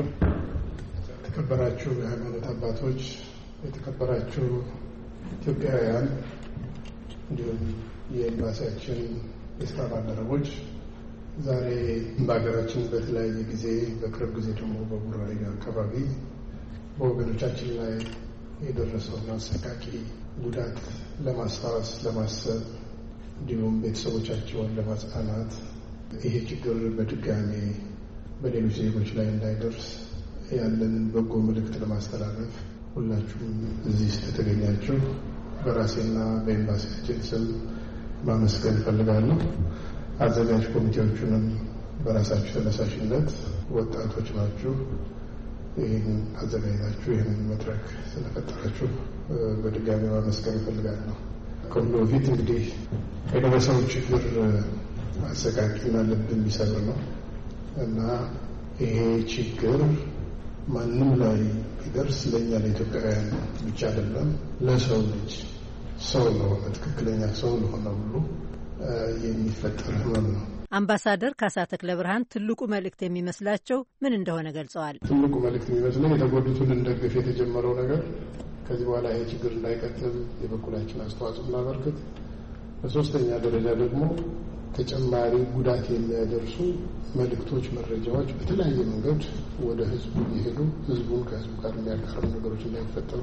የተከበራችሁ የሃይማኖት አባቶች፣ የተከበራችሁ ኢትዮጵያውያን፣ እንዲሁም የኤምባሲያችን የስራ ባልደረቦች፣ ዛሬ በሀገራችን በተለያየ ጊዜ በቅርብ ጊዜ ደግሞ በቡራዩ አካባቢ በወገኖቻችን ላይ የደረሰውን አሰቃቂ ጉዳት ለማስታወስ ለማሰብ እንዲሁም ቤተሰቦቻቸውን ለማጽናናት ይሄ ችግር በድጋሚ በሌሎች ዜጎች ላይ እንዳይደርስ ያለንን በጎ መልእክት ለማስተላለፍ ሁላችሁም እዚህ ስለተገኛችሁ በራሴና በኤምባሲያችን ስም ማመስገን እፈልጋለሁ። አዘጋጅ ኮሚቴዎቹንም በራሳችሁ ተነሳሽነት ወጣቶች ናችሁ፣ ይህን አዘጋጅታችሁ ይህንን መድረክ ስለፈጠራችሁ በድጋሚ ማመስገን እፈልጋለሁ። ከሁሉ በፊት እንግዲህ የደረሰው ችግር አሰቃቂና ልብ የሚሰብር ነው እና ይሄ ችግር ማንም ላይ ቢደርስ ለእኛ ለኢትዮጵያውያን ብቻ አይደለም፣ ለሰው ልጅ ሰው ለሆነ ትክክለኛ ሰው ለሆነ ሁሉ የሚፈጠር ህመም ነው። አምባሳደር ካሳ ተክለ ብርሃን ትልቁ መልእክት የሚመስላቸው ምን እንደሆነ ገልጸዋል። ትልቁ መልእክት የሚመስለኝ የተጎዱትን እንደግፍ የተጀመረው ነገር ከዚህ በኋላ ይሄ ችግር እንዳይቀጥል የበኩላችን አስተዋጽኦ እናበርክት። በሶስተኛ ደረጃ ደግሞ ተጨማሪ ጉዳት የሚያደርሱ መልእክቶች፣ መረጃዎች በተለያየ መንገድ ወደ ህዝቡ እየሄዱ ህዝቡን ከህዝቡ ጋር የሚያቀርቡ ነገሮች እንዳይፈጠሩ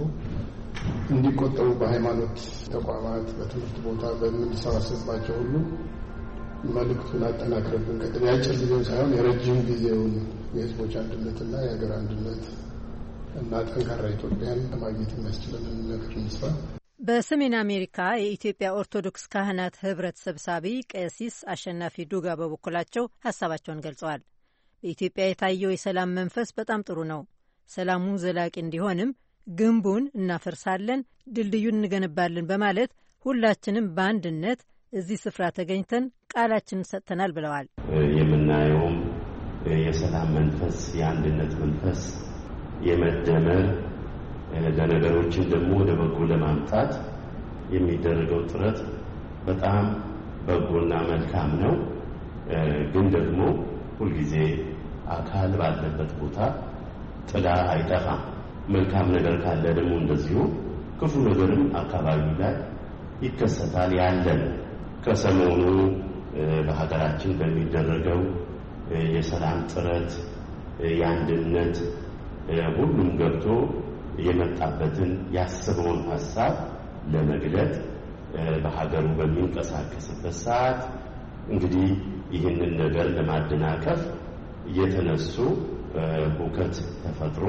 እንዲቆጠሩ በሃይማኖት ተቋማት፣ በትምህርት ቦታ በምንሰባሰብባቸው ሁሉ መልእክቱን አጠናክረን ብንቀጥል የአጭር ጊዜውን ሳይሆን የረጅም ጊዜውን የህዝቦች አንድነትና የሀገር አንድነት እና ጠንካራ ኢትዮጵያን ለማግኘት የሚያስችለንን ነገር እንስራ። በሰሜን አሜሪካ የኢትዮጵያ ኦርቶዶክስ ካህናት ህብረት ሰብሳቢ ቀሲስ አሸናፊ ዱጋ በበኩላቸው ሀሳባቸውን ገልጸዋል። በኢትዮጵያ የታየው የሰላም መንፈስ በጣም ጥሩ ነው። ሰላሙ ዘላቂ እንዲሆንም ግንቡን እናፈርሳለን፣ ድልድዩን እንገነባለን በማለት ሁላችንም በአንድነት እዚህ ስፍራ ተገኝተን ቃላችንን ሰጥተናል ብለዋል። የምናየውም የሰላም መንፈስ፣ የአንድነት መንፈስ፣ የመደመር ለነገሮችን ደግሞ ወደ በጎ ለማምጣት የሚደረገው ጥረት በጣም በጎና መልካም ነው። ግን ደግሞ ሁልጊዜ አካል ባለበት ቦታ ጥላ አይጠፋም። መልካም ነገር ካለ ደግሞ እንደዚሁ ክፉ ነገርም አካባቢ ላይ ይከሰታል። ያለን ከሰሞኑ በሀገራችን በሚደረገው የሰላም ጥረት የአንድነት ሁሉም ገብቶ የመጣበትን ያሰበውን ሀሳብ ለመግለጥ በሀገሩ በሚንቀሳቀስበት ሰዓት እንግዲህ ይህንን ነገር ለማደናቀፍ እየተነሱ ሁከት ተፈጥሮ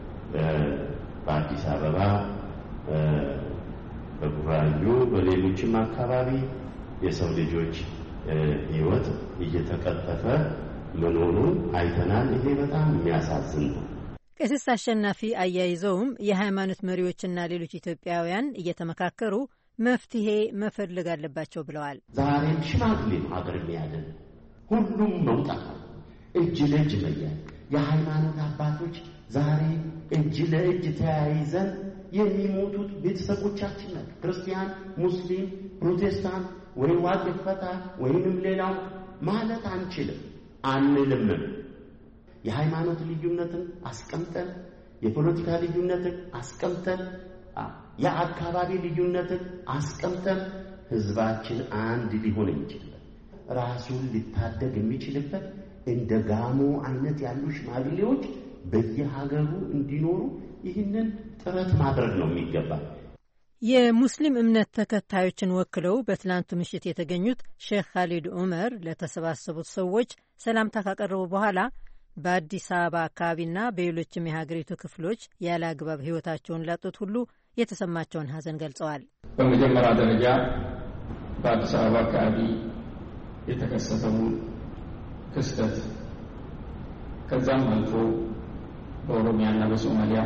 በአዲስ አበባ በቡራዩ በሌሎችም አካባቢ የሰው ልጆች ሕይወት እየተቀጠፈ መኖሩን አይተናል። ይሄ በጣም የሚያሳዝን ነው። ቀሲስ አሸናፊ አያይዘውም የሃይማኖት መሪዎችና ሌሎች ኢትዮጵያውያን እየተመካከሩ መፍትሄ መፈለግ አለባቸው ብለዋል። ዛሬም ሽማግሌ ነው ሀገር የሚያድን ሁሉም መውጣት እጅ ለእጅ መያዝ የሃይማኖት አባቶች ዛሬ እጅ ለእጅ ተያይዘን የሚሞቱት ቤተሰቦቻችን ናቸው። ክርስቲያን፣ ሙስሊም፣ ፕሮቴስታንት ወይ ዋቅ ፈታ ወይንም ሌላው ማለት አንልም። የሃይማኖት ልዩነትን አስቀምጠን የፖለቲካ ልዩነትን አስቀምጠን የአካባቢ ልዩነትን አስቀምጠን ህዝባችን አንድ ሊሆን ይችላል። ራሱን ሊታደግ የሚችልበት እንደ ጋሞ አይነት ያሉ ሽማግሌዎች በየሀገሩ እንዲኖሩ ይህንን ጥረት ማድረግ ነው የሚገባ። የሙስሊም እምነት ተከታዮችን ወክለው በትላንቱ ምሽት የተገኙት ሼክ ካሊድ ዑመር ለተሰባሰቡት ሰዎች ሰላምታ ካቀረቡ በኋላ በአዲስ አበባ አካባቢና በሌሎችም የሀገሪቱ ክፍሎች ያለ አግባብ ህይወታቸውን ላጡት ሁሉ የተሰማቸውን ሀዘን ገልጸዋል። በመጀመሪያ ደረጃ በአዲስ አበባ አካባቢ የተከሰተው ክስተት ከዛም አልፎ በኦሮሚያና በሶማሊያ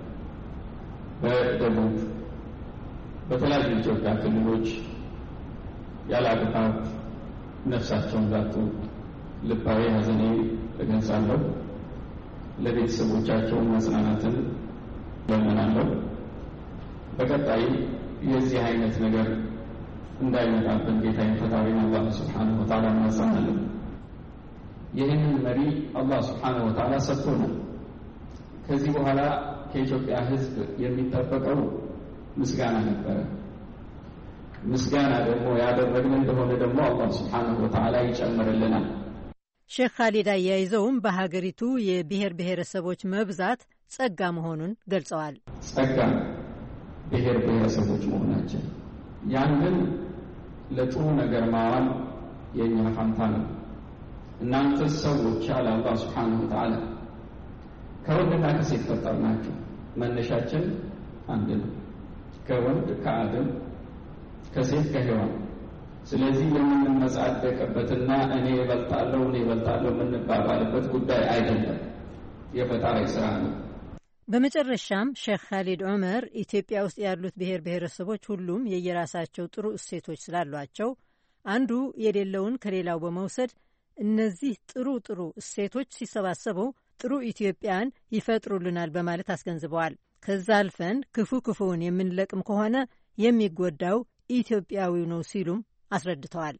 በደቡብ በተለያዩ ኢትዮጵያ ክልሎች ያለ አግባብ ነፍሳቸውን ላጡ ልባዊ ሀዘኔ እገልጻለሁ። ለቤተሰቦቻቸው መጽናናትን ለምናለሁ። በቀጣይ የዚህ አይነት ነገር እንዳይመጣብን ጌታዬን ፈጣሪን አላህ ሱብሓነሁ ወተዓላ እናጸናለን። ይህንን መሪ አላህ ሱብሓነሁ ወተዓላ ሰጥቶናል። ከዚህ በኋላ ከኢትዮጵያ ሕዝብ የሚጠበቀው ምስጋና ነበረ። ምስጋና ደግሞ ያደረግን እንደሆነ ደግሞ አላህ ሱብሓነሁ ወተዓላ ይጨምርልናል። ሼክ ካሊድ አያይዘውም በሀገሪቱ የብሔር ብሔረሰቦች መብዛት ጸጋ መሆኑን ገልጸዋል። ጸጋ ብሔር ብሔረሰቦች መሆናችን ያንን ለጥሩ ነገር ማዋል የኛ ፋንታ ነው። እናንተ ሰዎች አለ አላህ ሱብሓነሁ ወተዓላ ከወንድና ከሴት ፈጠርናችሁ። መነሻችን አንድ ነው። ከወንድ ከአደም ከሴት ከሔዋን። ስለዚህ የምንመጻደቅበትና እኔ እበልጣለሁ የምንባባልበት ጉዳይ አይደለም፣ የፈጣሪ ስራ ነው። በመጨረሻም ሼክ ካሊድ ዑመር ኢትዮጵያ ውስጥ ያሉት ብሔር ብሔረሰቦች ሁሉም የየራሳቸው ጥሩ እሴቶች ስላሏቸው አንዱ የሌለውን ከሌላው በመውሰድ እነዚህ ጥሩ እሴቶች ሲሰባሰበው ጥሩ ኢትዮጵያን ይፈጥሩልናል በማለት አስገንዝበዋል። ከዛ አልፈን ክፉውን የምንለቅም ከሆነ የሚጎዳው ኢትዮጵያዊው ነው ሲሉም አስረድተዋል።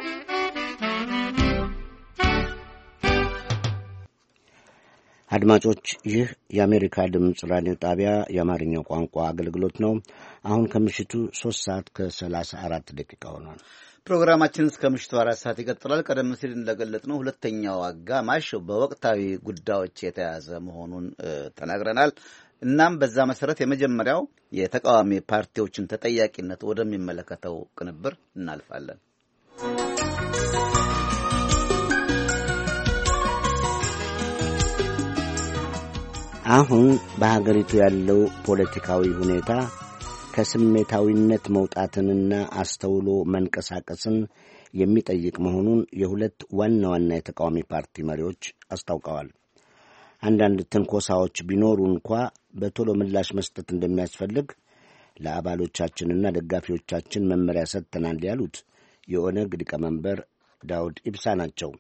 አድማጮች፣ ይህ የአሜሪካ ድምፅ ራዲዮ ጣቢያ የአማርኛው ቋንቋ አገልግሎት ነው። አሁን ከምሽቱ 3:34 ሆኗል። ፕሮግራማችን እስከ ምሽቱ 4 ሰዓት ይቀጥላል። ቀደም ሲል እንደገለጽነው ሁለተኛው አጋማሽ በወቅታዊ ጉዳዮች የተያዘ መሆኑን ተናግረናል። እናም በዛ መሰረት የመጀመሪያው የተቃዋሚ ፓርቲዎችን ተጠያቂነት ወደሚመለከተው ቅንብር እናልፋለን። አሁን በሀገሪቱ ያለው ፖለቲካዊ ሁኔታ ከስሜታዊነት መውጣትንና አስተውሎ መንቀሳቀስን የሚጠይቅ መሆኑን የሁለት ዋና ዋና የተቃዋሚ ፓርቲ መሪዎች አስታውቀዋል። አንዳንድ ትንኮሳዎች ቢኖሩ እንኳ በቶሎ ምላሽ መስጠት እንደሚያስፈልግ ለአባሎቻችንና ደጋፊዎቻችን መመሪያ ሰጥተናል ያሉት የኦነግ ሊቀመንበር ዳውድ ኢብሳ ናቸው።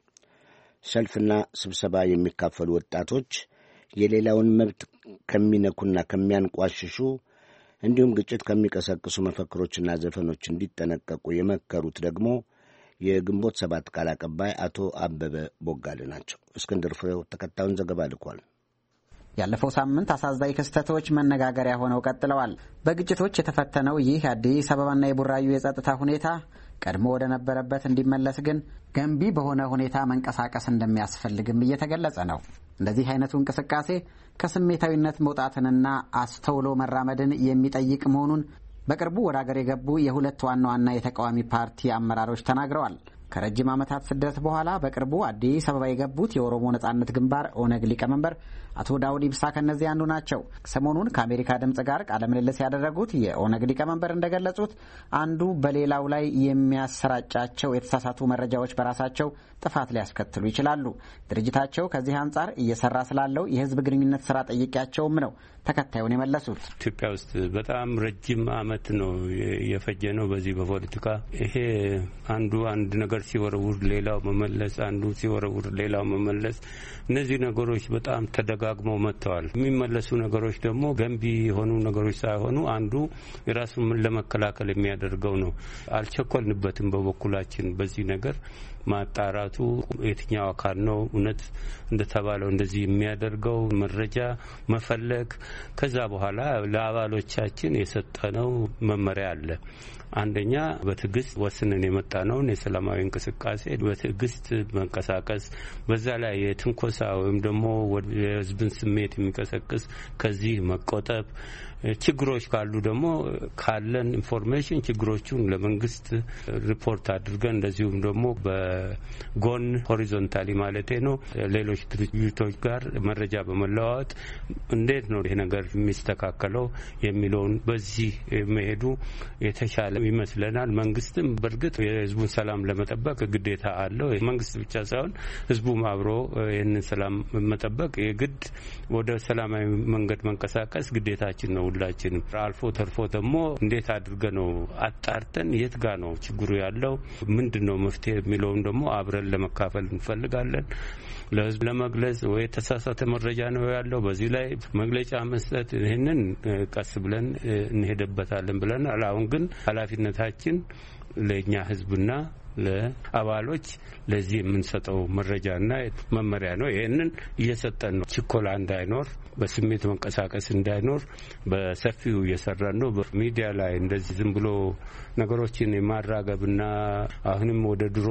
ሰልፍና ስብሰባ የሚካፈሉ ወጣቶች የሌላውን መብት ከሚነኩና ከሚያንቋሽሹ እንዲሁም ግጭት ከሚቀሰቅሱ መፈክሮችና ዘፈኖች እንዲጠነቀቁ የመከሩት ደግሞ የግንቦት ሰባት ቃል አቀባይ አቶ አበበ ቦጋለ ናቸው። እስክንድር ፍሬው ተከታዩን ዘገባ ልኳል። ያለፈው ሳምንት አሳዛኝ ክስተቶች መነጋገሪያ ሆነው ቀጥለዋል። በግጭቶች የተፈተነው ይህ አዲስ አበባና የቡራዩ የጸጥታ ሁኔታ ቀድሞ ወደ ነበረበት እንዲመለስ ግን ገንቢ በሆነ ሁኔታ መንቀሳቀስ እንደሚያስፈልግም እየተገለጸ ነው። እንደዚህ አይነቱ እንቅስቃሴ ከስሜታዊነት መውጣትንና አስተውሎ መራመድን የሚጠይቅ መሆኑን በቅርቡ ወደ አገር የገቡ የሁለት ዋና ዋና የተቃዋሚ ፓርቲ አመራሮች ተናግረዋል። ከረጅም ዓመታት ስደት በኋላ በቅርቡ አዲስ አበባ የገቡት የኦሮሞ ነጻነት ግንባር ኦነግ ሊቀመንበር አቶ ዳውድ ኢብሳ ከነዚህ አንዱ ናቸው። ሰሞኑን ከአሜሪካ ድምጽ ጋር ቃለ ምልልስ ያደረጉት የኦነግ ሊቀመንበር እንደገለጹት አንዱ በሌላው ላይ የሚያሰራጫቸው የተሳሳቱ መረጃዎች በራሳቸው ጥፋት ሊያስከትሉ ይችላሉ። ድርጅታቸው ከዚህ አንጻር እየሰራ ስላለው የሕዝብ ግንኙነት ስራ ጠይቄያቸውም ነው ተከታዩን የመለሱት። ኢትዮጵያ ውስጥ በጣም ረጅም ዓመት ነው የፈጀ ነው በዚህ በፖለቲካ ይሄ አንዱ አንድ ነገር ሲወረውር ሌላው መመለስ፣ አንዱ ሲወረውር ሌላው መመለስ። እነዚህ ነገሮች በጣም ተደጋግመው መጥተዋል። የሚመለሱ ነገሮች ደግሞ ገንቢ የሆኑ ነገሮች ሳይሆኑ አንዱ የራሱን ለመከላከል የሚያደርገው ነው። አልቸኮልንበትም በበኩላችን በዚህ ነገር ማጣራቱ የትኛው አካል ነው እውነት እንደተባለው እንደዚህ የሚያደርገው መረጃ መፈለግ። ከዛ በኋላ ለአባሎቻችን የሰጠነው መመሪያ አለ። አንደኛ በትዕግስት ወስነን የመጣነውን የሰላማዊ እንቅስቃሴ በትዕግስት መንቀሳቀስ፣ በዛ ላይ የትንኮሳ ወይም ደግሞ የሕዝብን ስሜት የሚቀሰቅስ ከዚህ መቆጠብ፣ ችግሮች ካሉ ደግሞ ካለን ኢንፎርሜሽን ችግሮቹን ለመንግስት ሪፖርት አድርገን እንደዚሁም ደግሞ በጎን ሆሪዞንታሊ ማለቴ ነው ሌሎች ድርጅቶች ጋር መረጃ በመለዋወጥ እንዴት ነው ይሄ ነገር የሚስተካከለው የሚለውን በዚህ መሄዱ የተሻለ ይመስለናል። መንግስትም በእርግጥ የህዝቡን ሰላም ለመጠበቅ ግዴታ አለው። መንግስት ብቻ ሳይሆን ህዝቡም አብሮ ይህንን ሰላም መጠበቅ የግድ ወደ ሰላማዊ መንገድ መንቀሳቀስ ግዴታችን ነው ሁላችንም። አልፎ ተርፎ ደግሞ እንዴት አድርገ ነው አጣርተን የት ጋር ነው ችግሩ ያለው ምንድነው መፍትሄ የሚለውን ደግሞ አብረን ለመካፈል እንፈልጋለን። ለህዝብ ለመግለጽ ወይ ተሳሳተ መረጃ ነው ያለው በዚህ ላይ መግለጫ መስጠት ይሄንን ቀስ ብለን እንሄድበታለን ብለን አሁን ግን ኃላፊነታችን ለኛ ህዝብና ለአባሎች ለዚህ የምንሰጠው መረጃና መመሪያ ነው። ይሄንን እየሰጠን ነው። ችኮላ እንዳይኖር፣ በስሜት መንቀሳቀስ እንዳይኖር በሰፊው እየሰራን ነው። በሚዲያ ላይ እንደዚህ ዝም ብሎ ነገሮችን የማራገብና አሁንም ወደ ድሮ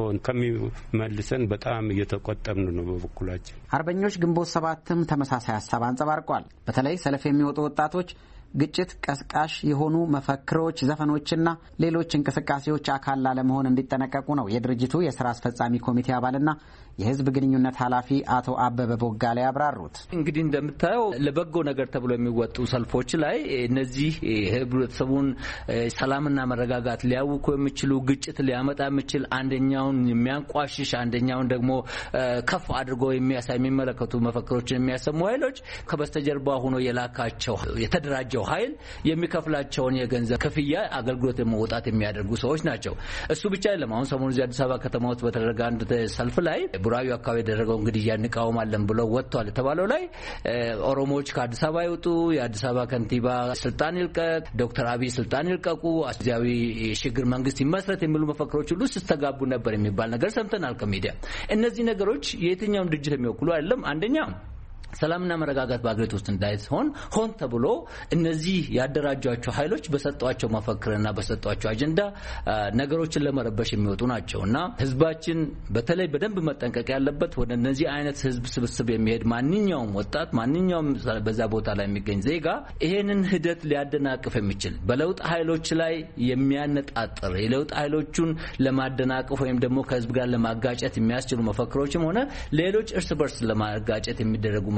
ከሚመልሰን በጣም እየተቆጠብን ነው። በበኩላችን አርበኞች ግንቦት ሰባትም ተመሳሳይ ሀሳብ አንጸባርቋል። በተለይ ሰልፍ የሚወጡ ወጣቶች ግጭት ቀስቃሽ የሆኑ መፈክሮች፣ ዘፈኖችና ሌሎች እንቅስቃሴዎች አካል ላለመሆን እንዲጠነቀቁ ነው የድርጅቱ የስራ አስፈጻሚ ኮሚቴ አባልና የህዝብ ግንኙነት ኃላፊ አቶ አበበ ቦጋለ ያብራሩት። እንግዲህ እንደምታየው ለበጎ ነገር ተብሎ የሚወጡ ሰልፎች ላይ እነዚህ ህብረተሰቡን ሰላምና መረጋጋት ሊያውኩ የሚችሉ ግጭት ሊያመጣ የሚችል አንደኛውን የሚያንቋሽሽ አንደኛውን ደግሞ ከፍ አድርጎ የሚመለከቱ መፈክሮችን የሚያሰሙ ኃይሎች ከበስተጀርባ ሆኖ የላካቸው የተደራጀው ኃይል የሚከፍላቸውን የገንዘብ ክፍያ አገልግሎት ለመውጣት የሚያደርጉ ሰዎች ናቸው። እሱ ብቻ አይደለም። አሁን ሰሞኑን እዚህ አዲስ አበባ ከተማ ውስጥ በተደረገ አንድ ሰልፍ ላይ ቡራዩ አካባቢ ያደረገው እንግዲህ እንቃወማለን ብለው ወጥቷል የተባለው ላይ ኦሮሞዎች ከአዲስ አበባ ይወጡ፣ የአዲስ አበባ ከንቲባ ስልጣን ይልቀቅ፣ ዶክተር አብይ ስልጣን ይልቀቁ፣ አስጃዊ ሽግግር መንግስት ይመስረት የሚሉ መፈክሮች ሁሉ ሲስተጋቡ ነበር የሚባል ነገር ሰምተናል ከሚዲያ። እነዚህ ነገሮች የትኛውን ድርጅት የሚወክሉ አይደለም። አንደኛ ሰላምና መረጋጋት በአገሪቱ ውስጥ እንዳይሆን ሆን ተብሎ እነዚህ ያደራጇቸው ኃይሎች በሰጧቸው መፈክርና በሰጧቸው አጀንዳ ነገሮችን ለመረበሽ የሚወጡ ናቸውና ህዝባችን በተለይ በደንብ መጠንቀቅ ያለበት ወደ እነዚህ አይነት ህዝብ ስብስብ የሚሄድ ማንኛውም ወጣት ማንኛውም በዛ ቦታ ላይ የሚገኝ ዜጋ ይሄንን ሂደት ሊያደናቅፍ የሚችል በለውጥ ኃይሎች ላይ የሚያነጣጥር የለውጥ ኃይሎቹን ለማደናቀፍ ወይም ደግሞ ከህዝብ ጋር ለማጋጨት የሚያስችሉ መፈክሮችም ሆነ ሌሎች እርስ በርስ ለማጋጨት የሚደረጉ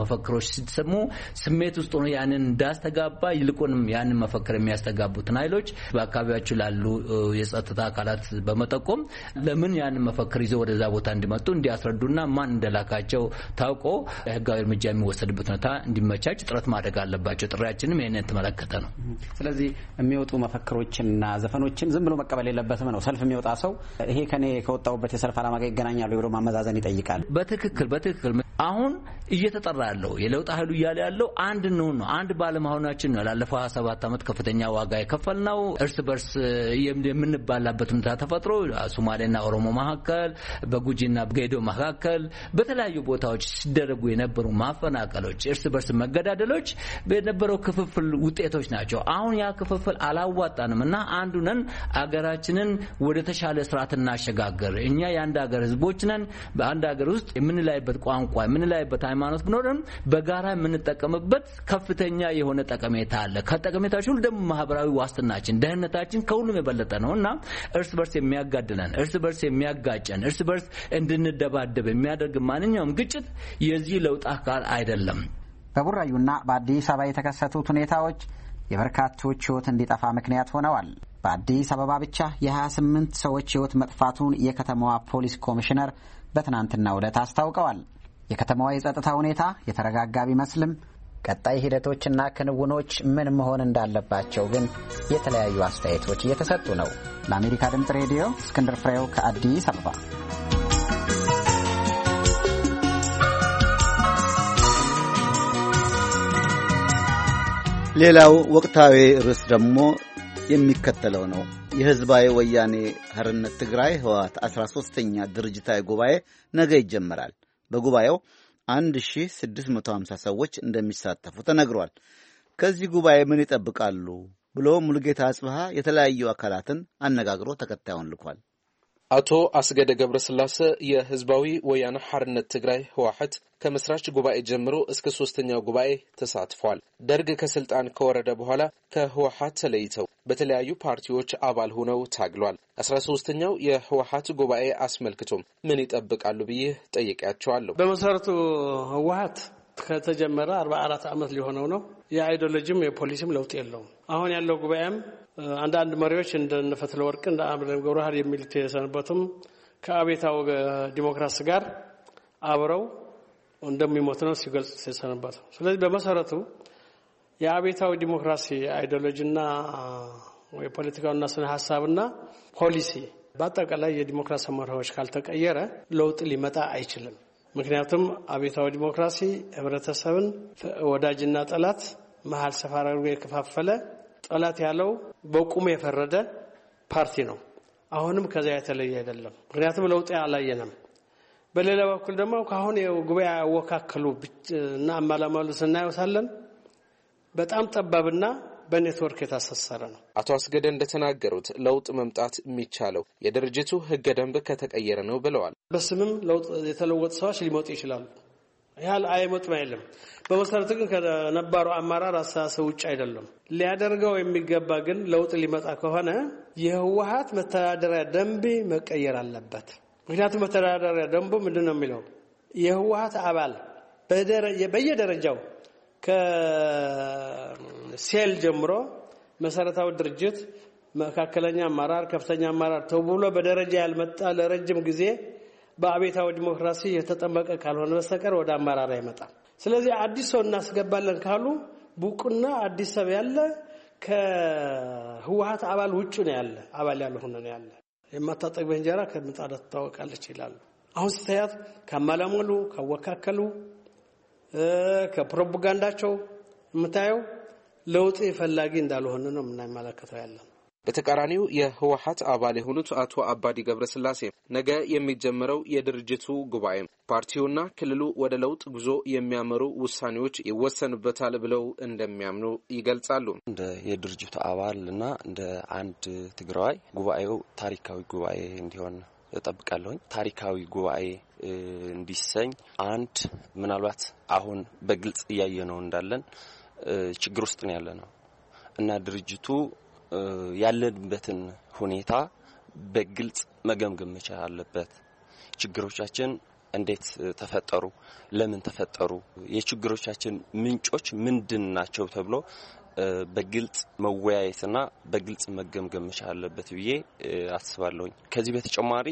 መፈክሮች ሲሰሙ ስሜት ውስጥ ሆኖ ያንን እንዳስተጋባ ይልቁንም ያንን መፈክር የሚያስተጋቡትን ኃይሎች በአካባቢያቸው ላሉ የጸጥታ አካላት በመጠቆም ለምን ያንን መፈክር ይዘው ወደዛ ቦታ እንዲመጡ እንዲያስረዱና ማን እንደላካቸው ታውቆ ህጋዊ እርምጃ የሚወሰድበት ሁኔታ እንዲመቻች ጥረት ማድረግ አለባቸው። ጥሪያችንም ይሄንን ተመለከተ ነው። ስለዚህ የሚወጡ መፈክሮችንና ዘፈኖችን ዝም ብሎ መቀበል የለበትም ነው። ሰልፍ የሚወጣ ሰው ይሄ ከኔ ከወጣውበት የሰልፍ ዓላማ ጋር ይገናኛል ብሎ ማመዛዘን ይጠይቃል። በትክክል አሁን እየተጠራ ያለው የለውጥ ኃይሉ እያለ ያለው አንድ ነው። አንድ ባለመሆናችን ነው ላለፈው 27 ዓመት ከፍተኛ ዋጋ የከፈልነው። እርስ በርስ የምንባላበት ሁኔታ ተፈጥሮ ሶማሌና ኦሮሞ መካከል በጉጂና በጌዶ መካከል በተለያዩ ቦታዎች ሲደረጉ የነበሩ ማፈናቀሎች፣ እርስ በርስ መገዳደሎች በነበረው ክፍፍል ውጤቶች ናቸው። አሁን ያ ክፍፍል አላዋጣንምና አንዱነን አገራችንን ወደ ተሻለ ስርዓት እናሸጋገር። እኛ የአንድ ሀገር ህዝቦች ነን። በአንድ ሀገር ውስጥ የምንላይበት ቋንቋ የምንላይበት ሃይማኖት ቢኖርም በጋራ የምንጠቀምበት ከፍተኛ የሆነ ጠቀሜታ አለ። ከጠቀሜታዎች ሁሉ ደግሞ ማህበራዊ ዋስትናችን ደህንነታችን ከሁሉም የበለጠ ነውና እርስ በርስ የሚያጋድለን እርስ በርስ የሚያጋጨን እርስ በርስ እንድንደባደብ የሚያደርግ ማንኛውም ግጭት የዚህ ለውጥ አካል አይደለም። በቡራዩና በአዲስ አበባ የተከሰቱት ሁኔታዎች የበርካቶች ህይወት እንዲጠፋ ምክንያት ሆነዋል። በአዲስ አበባ ብቻ የ28 ሰዎች ህይወት መጥፋቱን የከተማዋ ፖሊስ ኮሚሽነር በትናንትናው ዕለት አስታውቀዋል። የከተማዋ የጸጥታ ሁኔታ የተረጋጋ ቢመስልም ቀጣይ ሂደቶችና ክንውኖች ምን መሆን እንዳለባቸው ግን የተለያዩ አስተያየቶች እየተሰጡ ነው። ለአሜሪካ ድምፅ ሬዲዮ እስክንድር ፍሬው ከአዲስ አበባ። ሌላው ወቅታዊ ርዕስ ደግሞ የሚከተለው ነው። የህዝባዊ ወያኔ ሓርነት ትግራይ ህወሓት 13ኛ ድርጅታዊ ጉባኤ ነገ ይጀመራል። በጉባኤው 1650 ሰዎች እንደሚሳተፉ ተነግሯል። ከዚህ ጉባኤ ምን ይጠብቃሉ ብሎ ሙሉጌታ አጽብሃ የተለያዩ አካላትን አነጋግሮ ተከታዩን ልኳል። አቶ አስገደ ገብረስላሴ የህዝባዊ ወያነ ሓርነት ትግራይ ህወሓት ከመስራች ጉባኤ ጀምሮ እስከ 3ኛው ጉባኤ ተሳትፏል። ደርግ ከስልጣን ከወረደ በኋላ ከህወሓት ተለይተው በተለያዩ ፓርቲዎች አባል ሆነው ታግሏል። 13ኛው የህወሓት ጉባኤ አስመልክቶም ምን ይጠብቃሉ ብዬ ጠይቄያቸዋለሁ። በመሰረቱ ህወሓት ከተጀመረ 44 ዓመት ሊሆነው ነው። የአይዲዮሎጂም የፖሊሲም ለውጥ የለውም። አሁን ያለው ጉባኤም አንዳንድ መሪዎች እንደ ፈትለወርቅ እንደ አምረን ገብረሃር የሚሉት የሰነበቱም ከአቤታው ዲሞክራሲ ጋር አብረው እንደሚሞት ነው ሲገልጽ የሰነበቱ። ስለዚህ በመሰረቱ የአቤታው ዲሞክራሲ አይዲዮሎጂና የፖለቲካውና ስነ ሐሳብና ፖሊሲ በአጠቃላይ የዲሞክራሲ መርሆች ካልተቀየረ ለውጥ ሊመጣ አይችልም። ምክንያቱም አቤታው ዲሞክራሲ ህብረተሰብን ወዳጅና ጠላት መሃል ሰፋር አድርጎ የከፋፈለ ጠላት ያለው በቁም የፈረደ ፓርቲ ነው። አሁንም ከዚያ የተለየ አይደለም። ምክንያቱም ለውጥ ያላየንም። በሌላ በኩል ደግሞ ካሁን የጉባኤ ያወካከሉ እና አማላማሉ ስናየውሳለን በጣም ጠባብና በኔትወርክ የታሰሰረ ነው። አቶ አስገደ እንደተናገሩት ለውጥ መምጣት የሚቻለው የድርጅቱ ህገ ደንብ ከተቀየረ ነው ብለዋል። በስምም ለውጥ የተለወጡ ሰዎች ሊመጡ ይችላሉ። ያል አይመጡም አይደለም። በመሰረቱ ግን ከነባሩ አማራር አሳሰው ውጭ አይደለም። ሊያደርገው የሚገባ ግን ለውጥ ሊመጣ ከሆነ የህወሓት መተዳደሪያ ደንብ መቀየር አለበት። ምክንያቱም መተዳደሪያ ደንቡ ምንድነው የሚለው? የህወሓት አባል በየደረጃው ከሴል ጀምሮ መሰረታዊ ድርጅት፣ መካከለኛ አመራር፣ ከፍተኛ አመራር ተብሎ በደረጃ ያልመጣ ለረጅም ጊዜ በአቤታው ዲሞክራሲ የተጠመቀ ካልሆነ በስተቀር ወደ አመራር አይመጣም። ስለዚህ አዲስ ሰው እናስገባለን ካሉ ቡቁና አዲስ ሰው ያለ ከህወሓት አባል ውጭ ነው ያለ አባል ያልሆነ ነው ያለ። የማታጠግበህ እንጀራ ከምጣድ ትታወቃለች ይላሉ። አሁን ስታያት ከማላሞሉ ከወካከሉ ከፕሮፓጋንዳቸው የምታየው ለውጥ ፈላጊ እንዳልሆነ ነው የምናመለክተው ያለ። በተቃራኒው የህወሓት አባል የሆኑት አቶ አባዲ ገብረስላሴ ነገ የሚጀምረው የድርጅቱ ጉባኤ ፓርቲውና ክልሉ ወደ ለውጥ ጉዞ የሚያመሩ ውሳኔዎች ይወሰኑበታል ብለው እንደሚያምኑ ይገልጻሉ። እንደ የድርጅቱ አባልና እንደ አንድ ትግራዋይ ጉባኤው ታሪካዊ ጉባኤ እንዲሆን እጠብቃለሁ። ታሪካዊ ጉባኤ እንዲሰኝ አንድ ምናልባት አሁን በግልጽ እያየነው እንዳለን ችግር ውስጥ ነው ያለነው እና ድርጅቱ ያለንበትን ሁኔታ በግልጽ መገምገም መቻል አለበት። ችግሮቻችን እንዴት ተፈጠሩ፣ ለምን ተፈጠሩ፣ የችግሮቻችን ምንጮች ምንድናቸው ተብሎ በግልጽ መወያየትና በግልጽ መገምገም መቻል አለበት ብዬ አስባለሁ። ከዚህ በተጨማሪ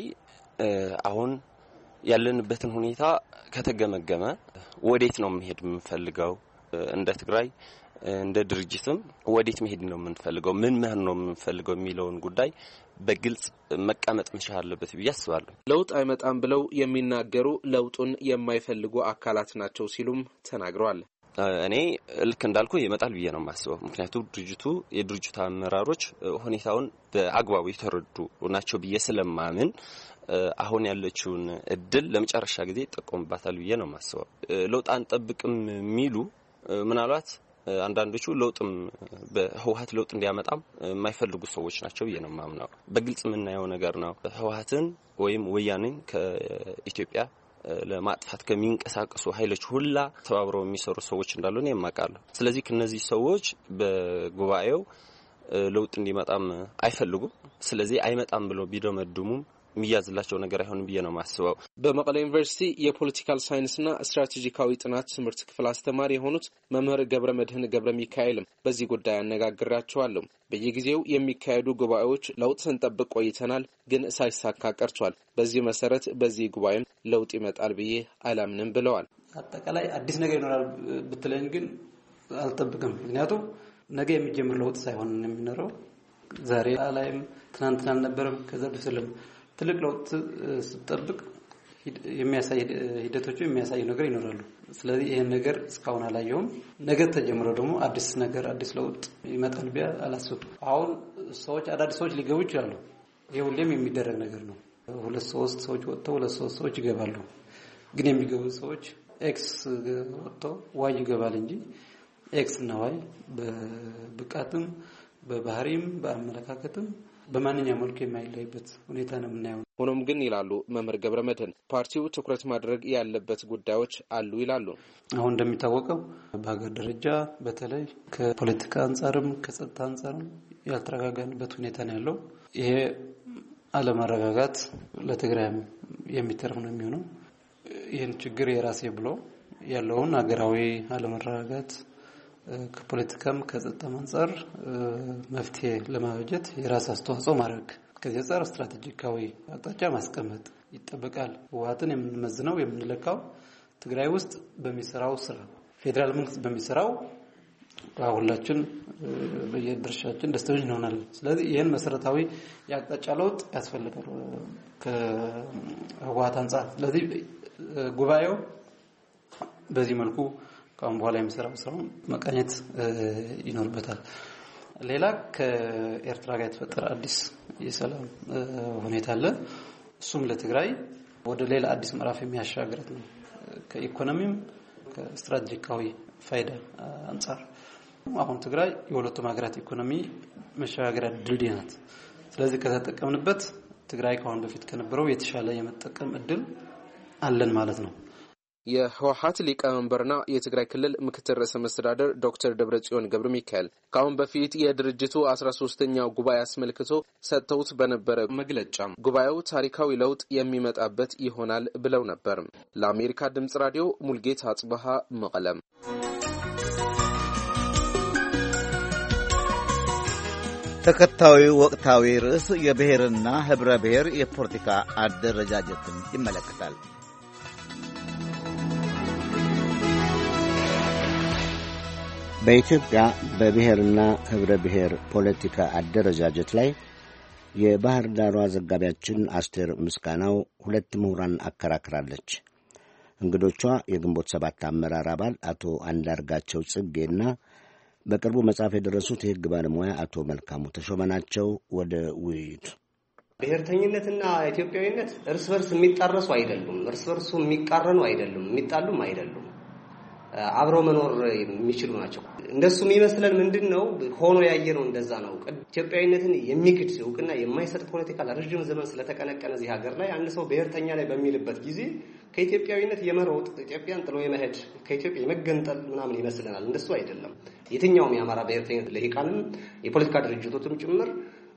አሁን ያለንበትን ሁኔታ ከተገመገመ ወዴት ነው መሄድ የምንፈልገው እንደ ትግራይ እንደ ድርጅትም ወዴት መሄድ ነው የምንፈልገው ምን መሆን ነው የምንፈልገው የሚለውን ጉዳይ በግልጽ መቀመጥ መቻል አለበት ብዬ አስባለሁ። ለውጥ አይመጣም ብለው የሚናገሩ ለውጡን የማይፈልጉ አካላት ናቸው ሲሉም ተናግረዋል። እኔ ልክ እንዳልኩ ይመጣል ብዬ ነው የማስበው። ምክንያቱም የድርጅቱ አመራሮች ሁኔታውን በአግባቡ የተረዱ ናቸው ብዬ ስለማምን አሁን ያለችውን እድል ለመጨረሻ ጊዜ ይጠቀሙባታል ብዬ ነው የማስበው። ለውጥ አንጠብቅም የሚሉ ምናልባት አንዳንዶቹ ለውጥም በህወሓት ለውጥ እንዲያመጣም የማይፈልጉ ሰዎች ናቸው ብዬ ነው የማምነው። በግልጽ የምናየው ነገር ነው። ህወሓትን ወይም ወያኔን ከኢትዮጵያ ለማጥፋት ከሚንቀሳቀሱ ኃይሎች ሁላ ተባብረው የሚሰሩ ሰዎች እንዳሉ ነው የማውቃለሁ። ስለዚህ ከነዚህ ሰዎች በጉባኤው ለውጥ እንዲመጣም አይፈልጉም። ስለዚህ አይመጣም ብለው ቢደመድሙም የሚያዝላቸው ነገር አይሆንም ብዬ ነው የማስበው። በመቀሌ ዩኒቨርሲቲ የፖለቲካል ሳይንስና ስትራቴጂካዊ ጥናት ትምህርት ክፍል አስተማሪ የሆኑት መምህር ገብረመድህን ገብረ ሚካኤልም በዚህ ጉዳይ አነጋግራቸዋለሁ። በየጊዜው የሚካሄዱ ጉባኤዎች ለውጥ ስንጠብቅ ቆይተናል፣ ግን ሳይሳካ ቀርቷል። በዚህ መሰረት በዚህ ጉባኤም ለውጥ ይመጣል ብዬ አላምንም ብለዋል። አጠቃላይ አዲስ ነገር ይኖራል ብትለኝ ግን አልጠብቅም። ምክንያቱም ነገ የሚጀምር ለውጥ ሳይሆን የሚኖረው ዛሬ ላይም ትናንትና አልነበረም ከዛ በፊትም ትልቅ ለውጥ ስትጠብቅ የሚያሳይ ሂደቶቹ የሚያሳይ ነገር ይኖራሉ። ስለዚህ ይሄን ነገር እስካሁን አላየሁም። ነገ ተጀምሮ ደግሞ አዲስ ነገር አዲስ ለውጥ ይመጣል ብዬ አላስብም። አሁን አዳዲስ ሰዎች ሊገቡ ይችላሉ። ይሄ ሁሌም የሚደረግ ነገር ነው። 2-3 ሰዎች ወጥተው 2-3 ሰዎች ይገባሉ። ግን የሚገቡ ሰዎች ኤክስ ወጥተው ዋይ ይገባል እንጂ ኤክስ እና ዋይ በብቃትም በባህሪም በአመለካከትም በማንኛውም መልኩ የማይለይበት ሁኔታ ነው የምናየው። ሆኖም ግን ይላሉ መምህር ገብረመድህን ፓርቲው ትኩረት ማድረግ ያለበት ጉዳዮች አሉ ይላሉ። አሁን እንደሚታወቀው በሀገር ደረጃ በተለይ ከፖለቲካ አንጻርም ከጸጥታ አንጻርም ያልተረጋጋንበት ሁኔታ ነው ያለው። ይሄ አለመረጋጋት ለትግራይም የሚተርፍ ነው የሚሆነው። ይህን ችግር የራሴ ብሎ ያለውን ሀገራዊ አለመረጋጋት ከፖለቲካም ከጸጥታም አንጻር መፍትሄ ለማበጀት የራስ አስተዋጽኦ ማድረግ ከዚህ አንጻር ስትራቴጂካዊ አቅጣጫ ማስቀመጥ ይጠበቃል። ህወሓትን የምንመዝነው የምንለካው ትግራይ ውስጥ በሚሰራው ስራ ፌደራል መንግስት በሚሰራው ሁላችን በየድርሻችን ደስተኞች እንሆናለን። ስለዚህ ይህን መሰረታዊ የአቅጣጫ ለውጥ ያስፈልጋል ከህወሓት አንጻር። ስለዚህ ጉባኤው በዚህ መልኩ ካሁን በኋላ የሚሰራው ስራ መቃኘት ይኖርበታል። ሌላ ከኤርትራ ጋር የተፈጠረ አዲስ የሰላም ሁኔታ አለ። እሱም ለትግራይ ወደ ሌላ አዲስ ምዕራፍ የሚያሻግራት ነው። ከኢኮኖሚም ከስትራቴጂካዊ ፋይዳ አንጻር አሁን ትግራይ የሁለቱም ሀገራት ኢኮኖሚ መሻገሪያ ድልድይ ናት። ስለዚህ ከተጠቀምንበት ትግራይ ካሁን በፊት ከነበረው የተሻለ የመጠቀም እድል አለን ማለት ነው። የህወሓት ሊቀመንበርና የትግራይ ክልል ምክትል ርዕሰ መስተዳድር ዶክተር ደብረጽዮን ገብረ ሚካኤል ካሁን በፊት የድርጅቱ 13ኛው ጉባኤ አስመልክቶ ሰጥተውት በነበረ መግለጫ ጉባኤው ታሪካዊ ለውጥ የሚመጣበት ይሆናል ብለው ነበር። ለአሜሪካ ድምጽ ራዲዮ ሙልጌታ አጽበሃ መቀለም። ተከታዩ ወቅታዊ ርዕስ የብሔርና ህብረ ብሔር የፖለቲካ አደረጃጀትን ይመለከታል። በኢትዮጵያ በብሔርና ህብረ ብሔር ፖለቲካ አደረጃጀት ላይ የባህር ዳሯ ዘጋቢያችን አስቴር ምስጋናው ሁለት ምሁራን አከራክራለች። እንግዶቿ የግንቦት ሰባት አመራር አባል አቶ አንዳርጋቸው ጽጌና በቅርቡ መጽሐፍ የደረሱት የህግ ባለሙያ አቶ መልካሙ ተሾመ ናቸው። ወደ ውይይቱ። ብሔርተኝነትና ኢትዮጵያዊነት እርስ በርስ የሚጣረሱ አይደሉም። እርስ በርሱ የሚቃረኑ አይደሉም። የሚጣሉም አይደሉም። አብረው መኖር የሚችሉ ናቸው። እንደሱ የሚመስለን ምንድነው ሆኖ ያየነው እንደዛ ነው። ኢትዮጵያዊነትን የሚክድ እውቅና የማይሰጥ ፖለቲካ ለረጅም ዘመን ስለተቀነቀነ እዚህ ሀገር ላይ አንድ ሰው ብሔርተኛ ላይ በሚልበት ጊዜ ከኢትዮጵያዊነት የመሮጥ ኢትዮጵያን ጥሎ የመሄድ ከኢትዮጵያ የመገንጠል ምናምን ይመስለናል። እንደሱ አይደለም። የትኛውም የአማራ ብሔርተኝነት ለሂቃንም የፖለቲካ ድርጅቶችም ጭምር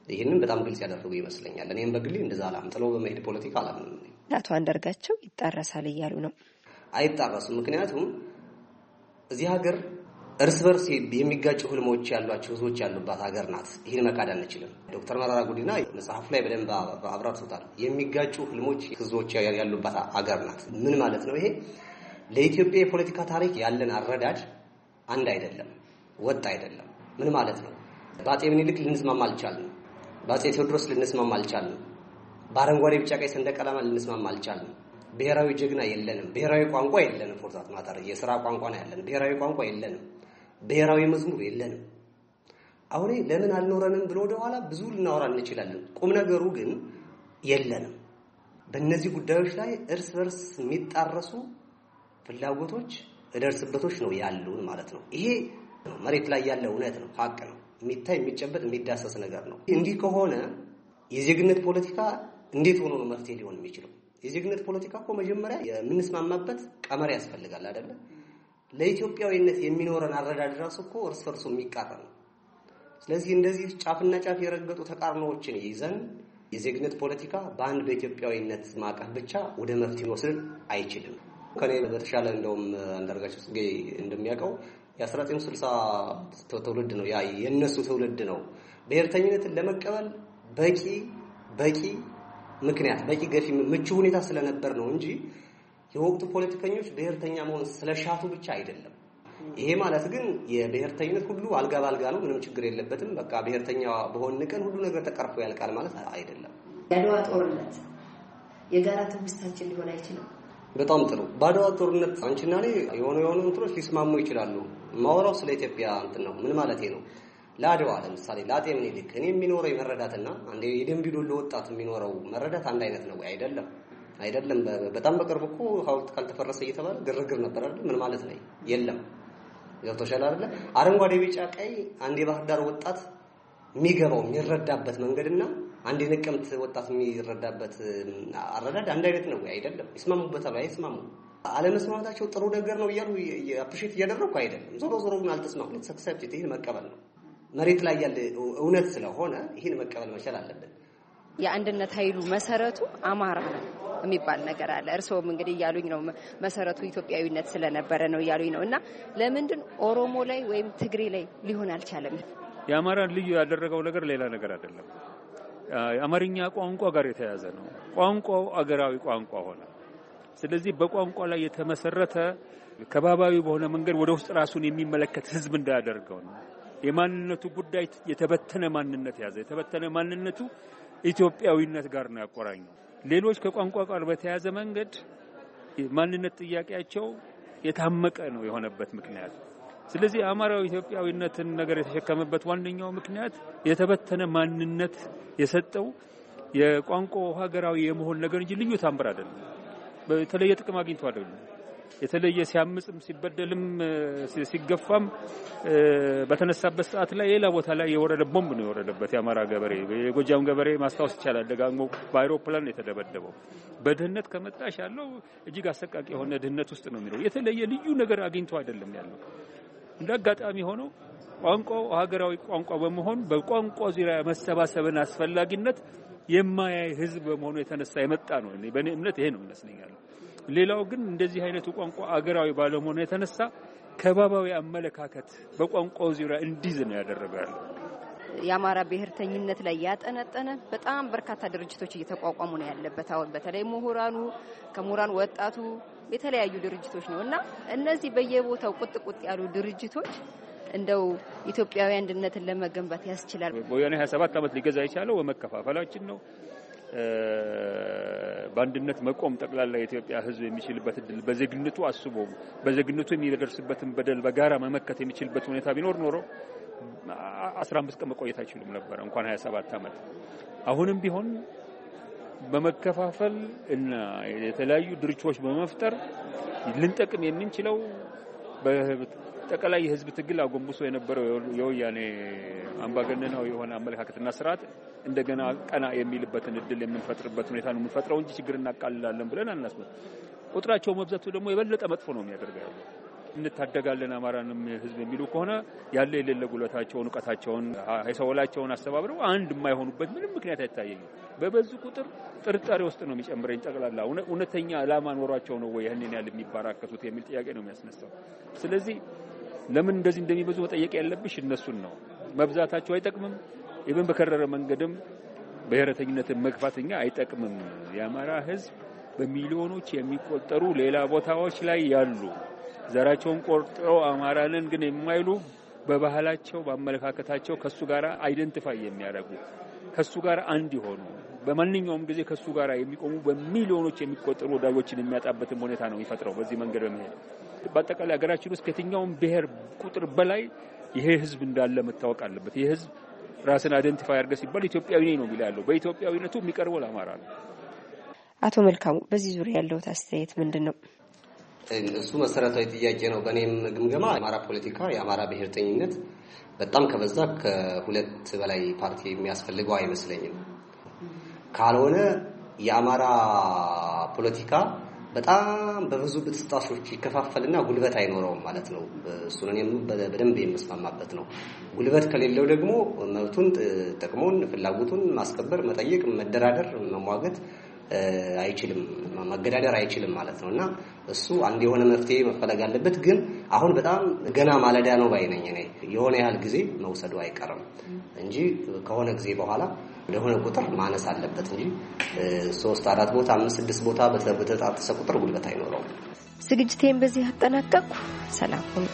ይህንን በጣም ግልጽ ያደረጉ ይመስለኛል። እኔም በግሌ እንደዛ አላም ጥሎ በመሄድ ፖለቲካ አላምንም። አቶ አንዳርጋቸው ይጣረሳል እያሉ ነው። አይጣረሱም። ምክንያቱም እዚህ ሀገር እርስ በርስ የሚጋጩ ህልሞች ያሏቸው ህዝቦች ያሉባት ሀገር ናት። ይህን መካድ አንችልም። ዶክተር መረራ ጉዲና መጽሐፉ ላይ በደንብ አብራርቶታል። የሚጋጩ ህልሞች ህዝቦች ያሉባት ሀገር ናት። ምን ማለት ነው ይሄ? ለኢትዮጵያ የፖለቲካ ታሪክ ያለን አረዳድ አንድ አይደለም፣ ወጥ አይደለም። ምን ማለት ነው? በአፄ ምኒልክ ልንስማማ አልቻልንም። በአፄ ቴዎድሮስ ልንስማማ አልቻልንም። በአረንጓዴ ቢጫ ቀይ ሰንደቅ ዓላማ ልንስማማ አልቻልንም። ብሔራዊ ጀግና የለንም። ብሔራዊ ቋንቋ የለንም። ፎርዛት ማተር የሥራ ቋንቋ ነው ያለን። ብሔራዊ ቋንቋ የለንም። ብሔራዊ መዝሙር የለንም። አሁን ለምን አልኖረንም ብሎ ወደኋላ ብዙ ልናወራ እንችላለን። ቁም ነገሩ ግን የለንም። በእነዚህ ጉዳዮች ላይ እርስ በርስ የሚጣረሱ ፍላጎቶች እደርስበቶች ነው ያሉን ማለት ነው። ይሄ መሬት ላይ ያለ እውነት ነው፣ ሀቅ ነው፣ የሚታይ የሚጨበጥ የሚዳሰስ ነገር ነው። እንዲህ ከሆነ የዜግነት ፖለቲካ እንዴት ሆኖ ነው መፍትሄ ሊሆን የሚችለው? የዜግነት ፖለቲካ እኮ መጀመሪያ የምንስማማበት ቀመር ያስፈልጋል አይደለ? ለኢትዮጵያዊነት የሚኖረን አረዳድ ራሱ እኮ እርስ በርሱ የሚቃረን ነው። ስለዚህ እንደዚህ ጫፍና ጫፍ የረገጡ ተቃርኖዎችን ይዘን የዜግነት ፖለቲካ በአንድ በኢትዮጵያዊነት ማዕቀፍ ብቻ ወደ መፍትሄ ሊወስድ አይችልም። ከኔ በተሻለ እንደውም አንዳርጋቸው ጽጌ እንደሚያውቀው የ1960 ትውልድ ነው፣ ያ የነሱ ትውልድ ነው። ብሔርተኝነትን ለመቀበል በቂ ምክንያት በቂ ገፊ ምቹ ሁኔታ ስለነበር ነው እንጂ የወቅቱ ፖለቲከኞች ብሔርተኛ መሆን ስለሻቱ ብቻ አይደለም። ይሄ ማለት ግን የብሔርተኝነት ሁሉ አልጋ ባልጋ ነው፣ ምንም ችግር የለበትም፣ በቃ ብሔርተኛ በሆን ቀን ሁሉ ነገር ተቀርፎ ያልቃል ማለት አይደለም። የአድዋ ጦርነት የጋራ ትውስታችን ሊሆን አይችልም። በጣም ጥሩ። በአድዋ ጦርነት አንቺና እኔ የሆኑ እንትኖች ሊስማሙ ይችላሉ። ማወራው ስለ ኢትዮጵያ እንትን ነው። ምን ማለት ነው? ለአድዋ ለምሳሌ ለአጤ ምኒልክ እኔ የሚኖረው መረዳትና አንዴ የደንቢ ዶሎ ወጣት የሚኖረው መረዳት አንድ አይነት ነው አይደለም? አይደለም። በጣም በቅርብ እኮ ሐውልት ካልተፈረሰ እየተባለ ግርግር ነበር አይደል? ምን ማለት ነው? የለም። ገብቶሻል አይደል? አረንጓዴ ቢጫ ቀይ አንዴ ባህር ዳር ወጣት የሚገባው የሚረዳበት መንገድና አንዴ ነቀምት ወጣት የሚረዳበት አረዳድ አንድ አይነት ነው አይደለም? ይስማሙበታል አይስማሙ? አለመስማማታቸው ጥሩ ነገር ነው እያሉ አፕሪሼት እያደረኩ አይደለም። ዞሮ ዞሮ ግን አልተስማሙም። ሰክሰፕት ይሄን መቀበል ነው። መሬት ላይ ያለ እውነት ስለሆነ ይሄን መቀበል መቻል አለብን። የአንድነት ኃይሉ መሰረቱ አማራ ነው የሚባል ነገር አለ። እርሶም እንግዲህ እያሉኝ ነው መሰረቱ ኢትዮጵያዊነት ስለነበረ ነው እያሉኝ ነው። እና ለምንድን ኦሮሞ ላይ ወይም ትግሬ ላይ ሊሆን አልቻለም? የአማራን ልዩ ያደረገው ነገር ሌላ ነገር አይደለም። የአማርኛ ቋንቋ ጋር የተያያዘ ነው። ቋንቋው አገራዊ ቋንቋ ሆነ። ስለዚህ በቋንቋ ላይ የተመሰረተ ከባባዊ በሆነ መንገድ ወደ ውስጥ ራሱን የሚመለከት ህዝብ እንዳያደርገው ነው። የማንነቱ ጉዳይ የተበተነ ማንነት ያዘ። የተበተነ ማንነቱ ኢትዮጵያዊነት ጋር ነው ያቆራኘው። ሌሎች ከቋንቋ ጋር በተያያዘ መንገድ ማንነት ጥያቄያቸው የታመቀ ነው የሆነበት ምክንያት። ስለዚህ አማራው ኢትዮጵያዊነትን ነገር የተሸከመበት ዋነኛው ምክንያት የተበተነ ማንነት የሰጠው የቋንቋው ሀገራዊ የመሆን ነገር እንጂ ልዩ ታምር አይደለም። በተለየ ጥቅም አግኝቶ አይደለም። የተለየ ሲያምጽም ሲበደልም ሲገፋም በተነሳበት ሰዓት ላይ ሌላ ቦታ ላይ የወረደ ቦምብ ነው የወረደበት። የአማራ ገበሬ የጎጃም ገበሬ ማስታወስ ይቻላል። ደጋግሞ በአይሮፕላን የተደበደበው። በድህነት ከመጣሽ ያለው እጅግ አሰቃቂ የሆነ ድህነት ውስጥ ነው የሚኖረው። የተለየ ልዩ ነገር አግኝቶ አይደለም ያለው። እንዳጋጣሚ ሆኖ ቋንቋው ሀገራዊ ቋንቋ በመሆን በቋንቋ ዙሪያ መሰባሰብን አስፈላጊነት የማያይ ህዝብ በመሆኑ የተነሳ የመጣ ነው። በእኔ እምነት ይሄ ነው ይመስለኛል። ሌላው ግን እንደዚህ አይነቱ ቋንቋ አገራዊ ባለመሆኑ የተነሳ ከባባዊ አመለካከት በቋንቋው ዙሪያ እንዲዝ ነው ያደረገው። የአማራ ብሔርተኝነት ላይ ያጠነጠነ በጣም በርካታ ድርጅቶች እየተቋቋሙ ነው ያለበት። አሁን በተለይ ምሁራኑ ከምሁራን ወጣቱ የተለያዩ ድርጅቶች ነው እና እነዚህ በየቦታው ቁጥቁጥ ያሉ ድርጅቶች እንደው ኢትዮጵያዊ አንድነትን ለመገንባት ያስችላል። ወያኔ 27 ዓመት ሊገዛ የቻለው በመከፋፈላችን ነው። በአንድነት መቆም ጠቅላላ የኢትዮጵያ ህዝብ የሚችልበት እድል በዜግነቱ አስቦ በዜግነቱ የሚደርስበትን በደል በጋራ መመከት የሚችልበት ሁኔታ ቢኖር ኖሮ 15 ቀን መቆየት አይችሉም ነበር እንኳን 27 ዓመት። አሁንም ቢሆን በመከፋፈል እና የተለያዩ ድርጅቶች በመፍጠር ልንጠቅም የምንችለው በጠቅላላ የህዝብ ትግል አጎንብሶ የነበረው የወያኔ አምባገነናዊ የሆነ አመለካከትና ስርዓት እንደገና ቀና የሚልበትን እድል የምንፈጥርበት ሁኔታ ነው የምንፈጥረው እንጂ ችግር እናቃልላለን ብለን አናስብም። ቁጥራቸው መብዛቱ ደግሞ የበለጠ መጥፎ ነው የሚያደርገው። እንታደጋለን አማራንም ህዝብ የሚሉ ከሆነ ያለ የሌለ ጉልበታቸውን ዕውቀታቸውን ሀይሰወላቸውን አስተባብረው አንድ የማይሆኑበት ምንም ምክንያት አይታየኝም። በበዙ ቁጥር ጥርጣሬ ውስጥ ነው የሚጨምረኝ። ጠቅላላ እውነተኛ ዓላማ ኖሯቸው ነው ወይ ይሄንን ያህል የሚባራከቱት የሚል ጥያቄ ነው የሚያስነሳው። ስለዚህ ለምን እንደዚህ እንደሚበዙ መጠየቅ ያለብሽ እነሱን ነው። መብዛታቸው አይጠቅምም። ኢቭን በከረረ መንገድም ብሔረተኝነትን መግፋትኛ አይጠቅምም። የአማራ ህዝብ በሚሊዮኖች የሚቆጠሩ ሌላ ቦታዎች ላይ ያሉ ዘራቸውን ቆርጠው አማራንን ግን የማይሉ በባህላቸው በአመለካከታቸው ከሱ ጋር አይደንቲፋይ የሚያደርጉ ከሱ ጋር አንድ ይሆኑ በማንኛውም ጊዜ ከሱ ጋር የሚቆሙ በሚሊዮኖች የሚቆጠሩ ወዳጆችን የሚያጣበትን ሁኔታ ነው የሚፈጥረው። በዚህ መንገድ በመሄድ በአጠቃላይ ሀገራችን ውስጥ ከየትኛውም ብሔር ቁጥር በላይ ይሄ ህዝብ እንዳለ መታወቅ አለበት። ይሄ ህዝብ ራስን አይደንቲፋይ አድርገ ሲባል ኢትዮጵያዊ ነኝ ነው የሚለው። በኢትዮጵያዊነቱ የሚቀርበው ለአማራ ነው። አቶ መልካሙ በዚህ ዙሪያ ያለው አስተያየት ምንድነው? እሱ መሰረታዊ ጥያቄ ነው። በእኔም ግምገማ የአማራ ፖለቲካ የአማራ ብሔርተኝነት በጣም ከበዛ ከሁለት በላይ ፓርቲ የሚያስፈልገው አይመስለኝም። ካልሆነ የአማራ ፖለቲካ በጣም በብዙ ብጥስጣሾች ይከፋፈልና ጉልበት አይኖረውም ማለት ነው። እሱን እኔም በደንብ የምስማማበት ነው። ጉልበት ከሌለው ደግሞ መብቱን፣ ጥቅሙን፣ ፍላጎቱን ማስከበር፣ መጠየቅ፣ መደራደር፣ መሟገት አይችልም፣ መገዳደር አይችልም ማለት ነውና እሱ አንድ የሆነ መፍትሄ መፈለግ አለበት። ግን አሁን በጣም ገና ማለዳ ነው ባይነኝ እኔ የሆነ ያህል ጊዜ መውሰዱ አይቀርም እንጂ ከሆነ ጊዜ በኋላ ለሆነ ቁጥር ማነስ አለበት እንጂ 3 4 ቦታ 5 6 ቦታ በተጣጣሰ ቁጥር ጉልበት አይኖረውም። ዝግጅቴን በዚህ አጠናቀቅኩ። ሰላም ሁኑ።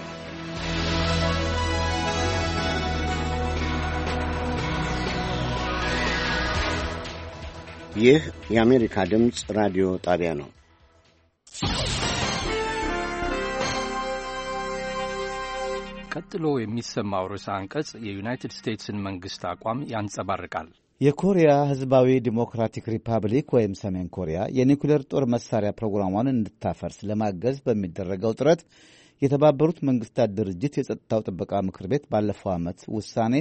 ይህ የአሜሪካ ድምፅ ራዲዮ ጣቢያ ነው። ቀጥሎ የሚሰማው ርዕሰ አንቀጽ የዩናይትድ ስቴትስን መንግሥት አቋም ያንጸባርቃል። የኮሪያ ሕዝባዊ ዲሞክራቲክ ሪፐብሊክ ወይም ሰሜን ኮሪያ የኒኩሌር ጦር መሳሪያ ፕሮግራሟን እንድታፈርስ ለማገዝ በሚደረገው ጥረት የተባበሩት መንግሥታት ድርጅት የጸጥታው ጥበቃ ምክር ቤት ባለፈው ዓመት ውሳኔ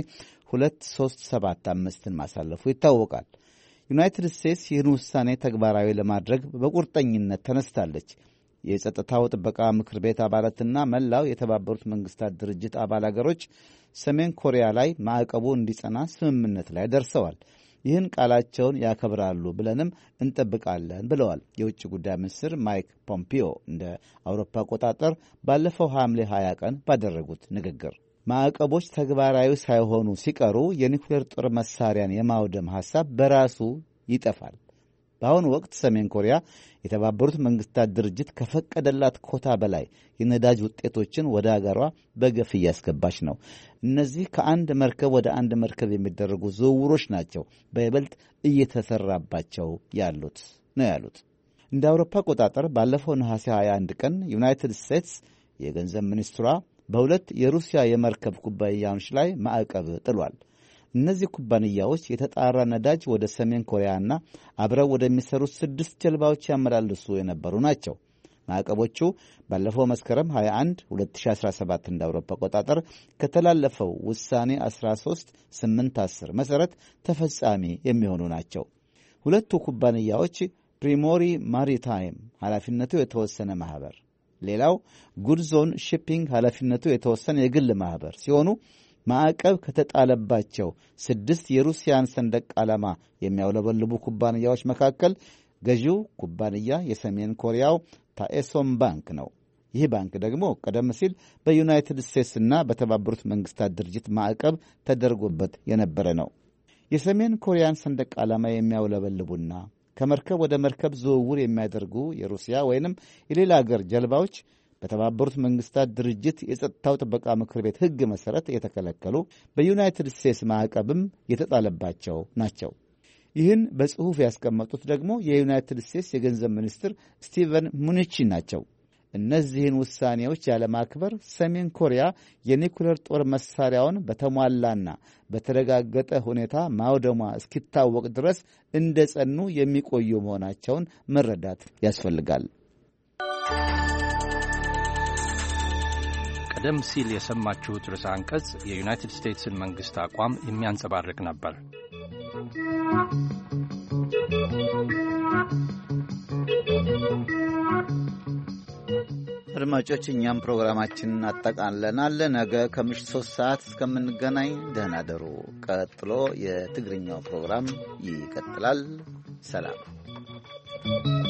2375ን ማሳለፉ ይታወቃል። ዩናይትድ ስቴትስ ይህን ውሳኔ ተግባራዊ ለማድረግ በቁርጠኝነት ተነስታለች። የጸጥታው ጥበቃ ምክር ቤት አባላትና መላው የተባበሩት መንግሥታት ድርጅት አባል አገሮች ሰሜን ኮሪያ ላይ ማዕቀቡ እንዲጸና ስምምነት ላይ ደርሰዋል። ይህን ቃላቸውን ያከብራሉ ብለንም እንጠብቃለን ብለዋል የውጭ ጉዳይ ሚኒስትር ማይክ ፖምፒዮ እንደ አውሮፓ አቆጣጠር ባለፈው ሐምሌ 20 ቀን ባደረጉት ንግግር። ማዕቀቦች ተግባራዊ ሳይሆኑ ሲቀሩ የኒኩሌር ጦር መሳሪያን የማውደም ሐሳብ በራሱ ይጠፋል። በአሁኑ ወቅት ሰሜን ኮሪያ የተባበሩት መንግሥታት ድርጅት ከፈቀደላት ኮታ በላይ የነዳጅ ውጤቶችን ወደ አገሯ በገፍ እያስገባች ነው። እነዚህ ከአንድ መርከብ ወደ አንድ መርከብ የሚደረጉ ዝውውሮች ናቸው በይበልጥ እየተሰራባቸው ያሉት ነው ያሉት። እንደ አውሮፓ አቆጣጠር ባለፈው ነሐሴ 21 ቀን ዩናይትድ ስቴትስ የገንዘብ ሚኒስትሯ በሁለት የሩሲያ የመርከብ ኩባንያዎች ላይ ማዕቀብ ጥሏል። እነዚህ ኩባንያዎች የተጣራ ነዳጅ ወደ ሰሜን ኮሪያና አብረው ወደሚሰሩት 6 ጀልባዎች ያመላልሱ የነበሩ ናቸው። ማዕቀቦቹ ባለፈው መስከረም 21 2017 እንደ አውሮፓ አቆጣጠር ከተላለፈው ውሳኔ 13810 መሠረት ተፈጻሚ የሚሆኑ ናቸው። ሁለቱ ኩባንያዎች ፕሪሞሪ ማሪታይም ኃላፊነቱ የተወሰነ ማኅበር፣ ሌላው ጉድዞን ሺፒንግ ኃላፊነቱ የተወሰነ የግል ማኅበር ሲሆኑ ማዕቀብ ከተጣለባቸው 6 የሩሲያን ሰንደቅ ዓላማ የሚያውለበልቡ ኩባንያዎች መካከል ገዢው ኩባንያ የሰሜን ኮሪያው ታኤሶም ባንክ ነው። ይህ ባንክ ደግሞ ቀደም ሲል በዩናይትድ ስቴትስና በተባበሩት መንግሥታት ድርጅት ማዕቀብ ተደርጎበት የነበረ ነው። የሰሜን ኮሪያን ሰንደቅ ዓላማ የሚያውለበልቡና ከመርከብ ወደ መርከብ ዝውውር የሚያደርጉ የሩሲያ ወይንም የሌላ አገር ጀልባዎች በተባበሩት መንግሥታት ድርጅት የጸጥታው ጥበቃ ምክር ቤት ሕግ መሠረት የተከለከሉ በዩናይትድ ስቴትስ ማዕቀብም የተጣለባቸው ናቸው። ይህን በጽሑፍ ያስቀመጡት ደግሞ የዩናይትድ ስቴትስ የገንዘብ ሚኒስትር ስቲቨን ሙኒቺን ናቸው። እነዚህን ውሳኔዎች ያለማክበር ሰሜን ኮሪያ የኒኩሌር ጦር መሳሪያውን በተሟላና በተረጋገጠ ሁኔታ ማውደሟ እስኪታወቅ ድረስ እንደ ጸኑ የሚቆዩ መሆናቸውን መረዳት ያስፈልጋል። ቀደም ሲል የሰማችሁት ርዕሰ አንቀጽ የዩናይትድ ስቴትስን መንግሥት አቋም የሚያንጸባርቅ ነበር። አድማጮች እኛም ፕሮግራማችንን አጠቃለናል። ነገ ከምሽቱ 3 ሰዓት እስከምንገናኝ ደህና ደሩ። ቀጥሎ የትግርኛው ፕሮግራም ይቀጥላል። ሰላም።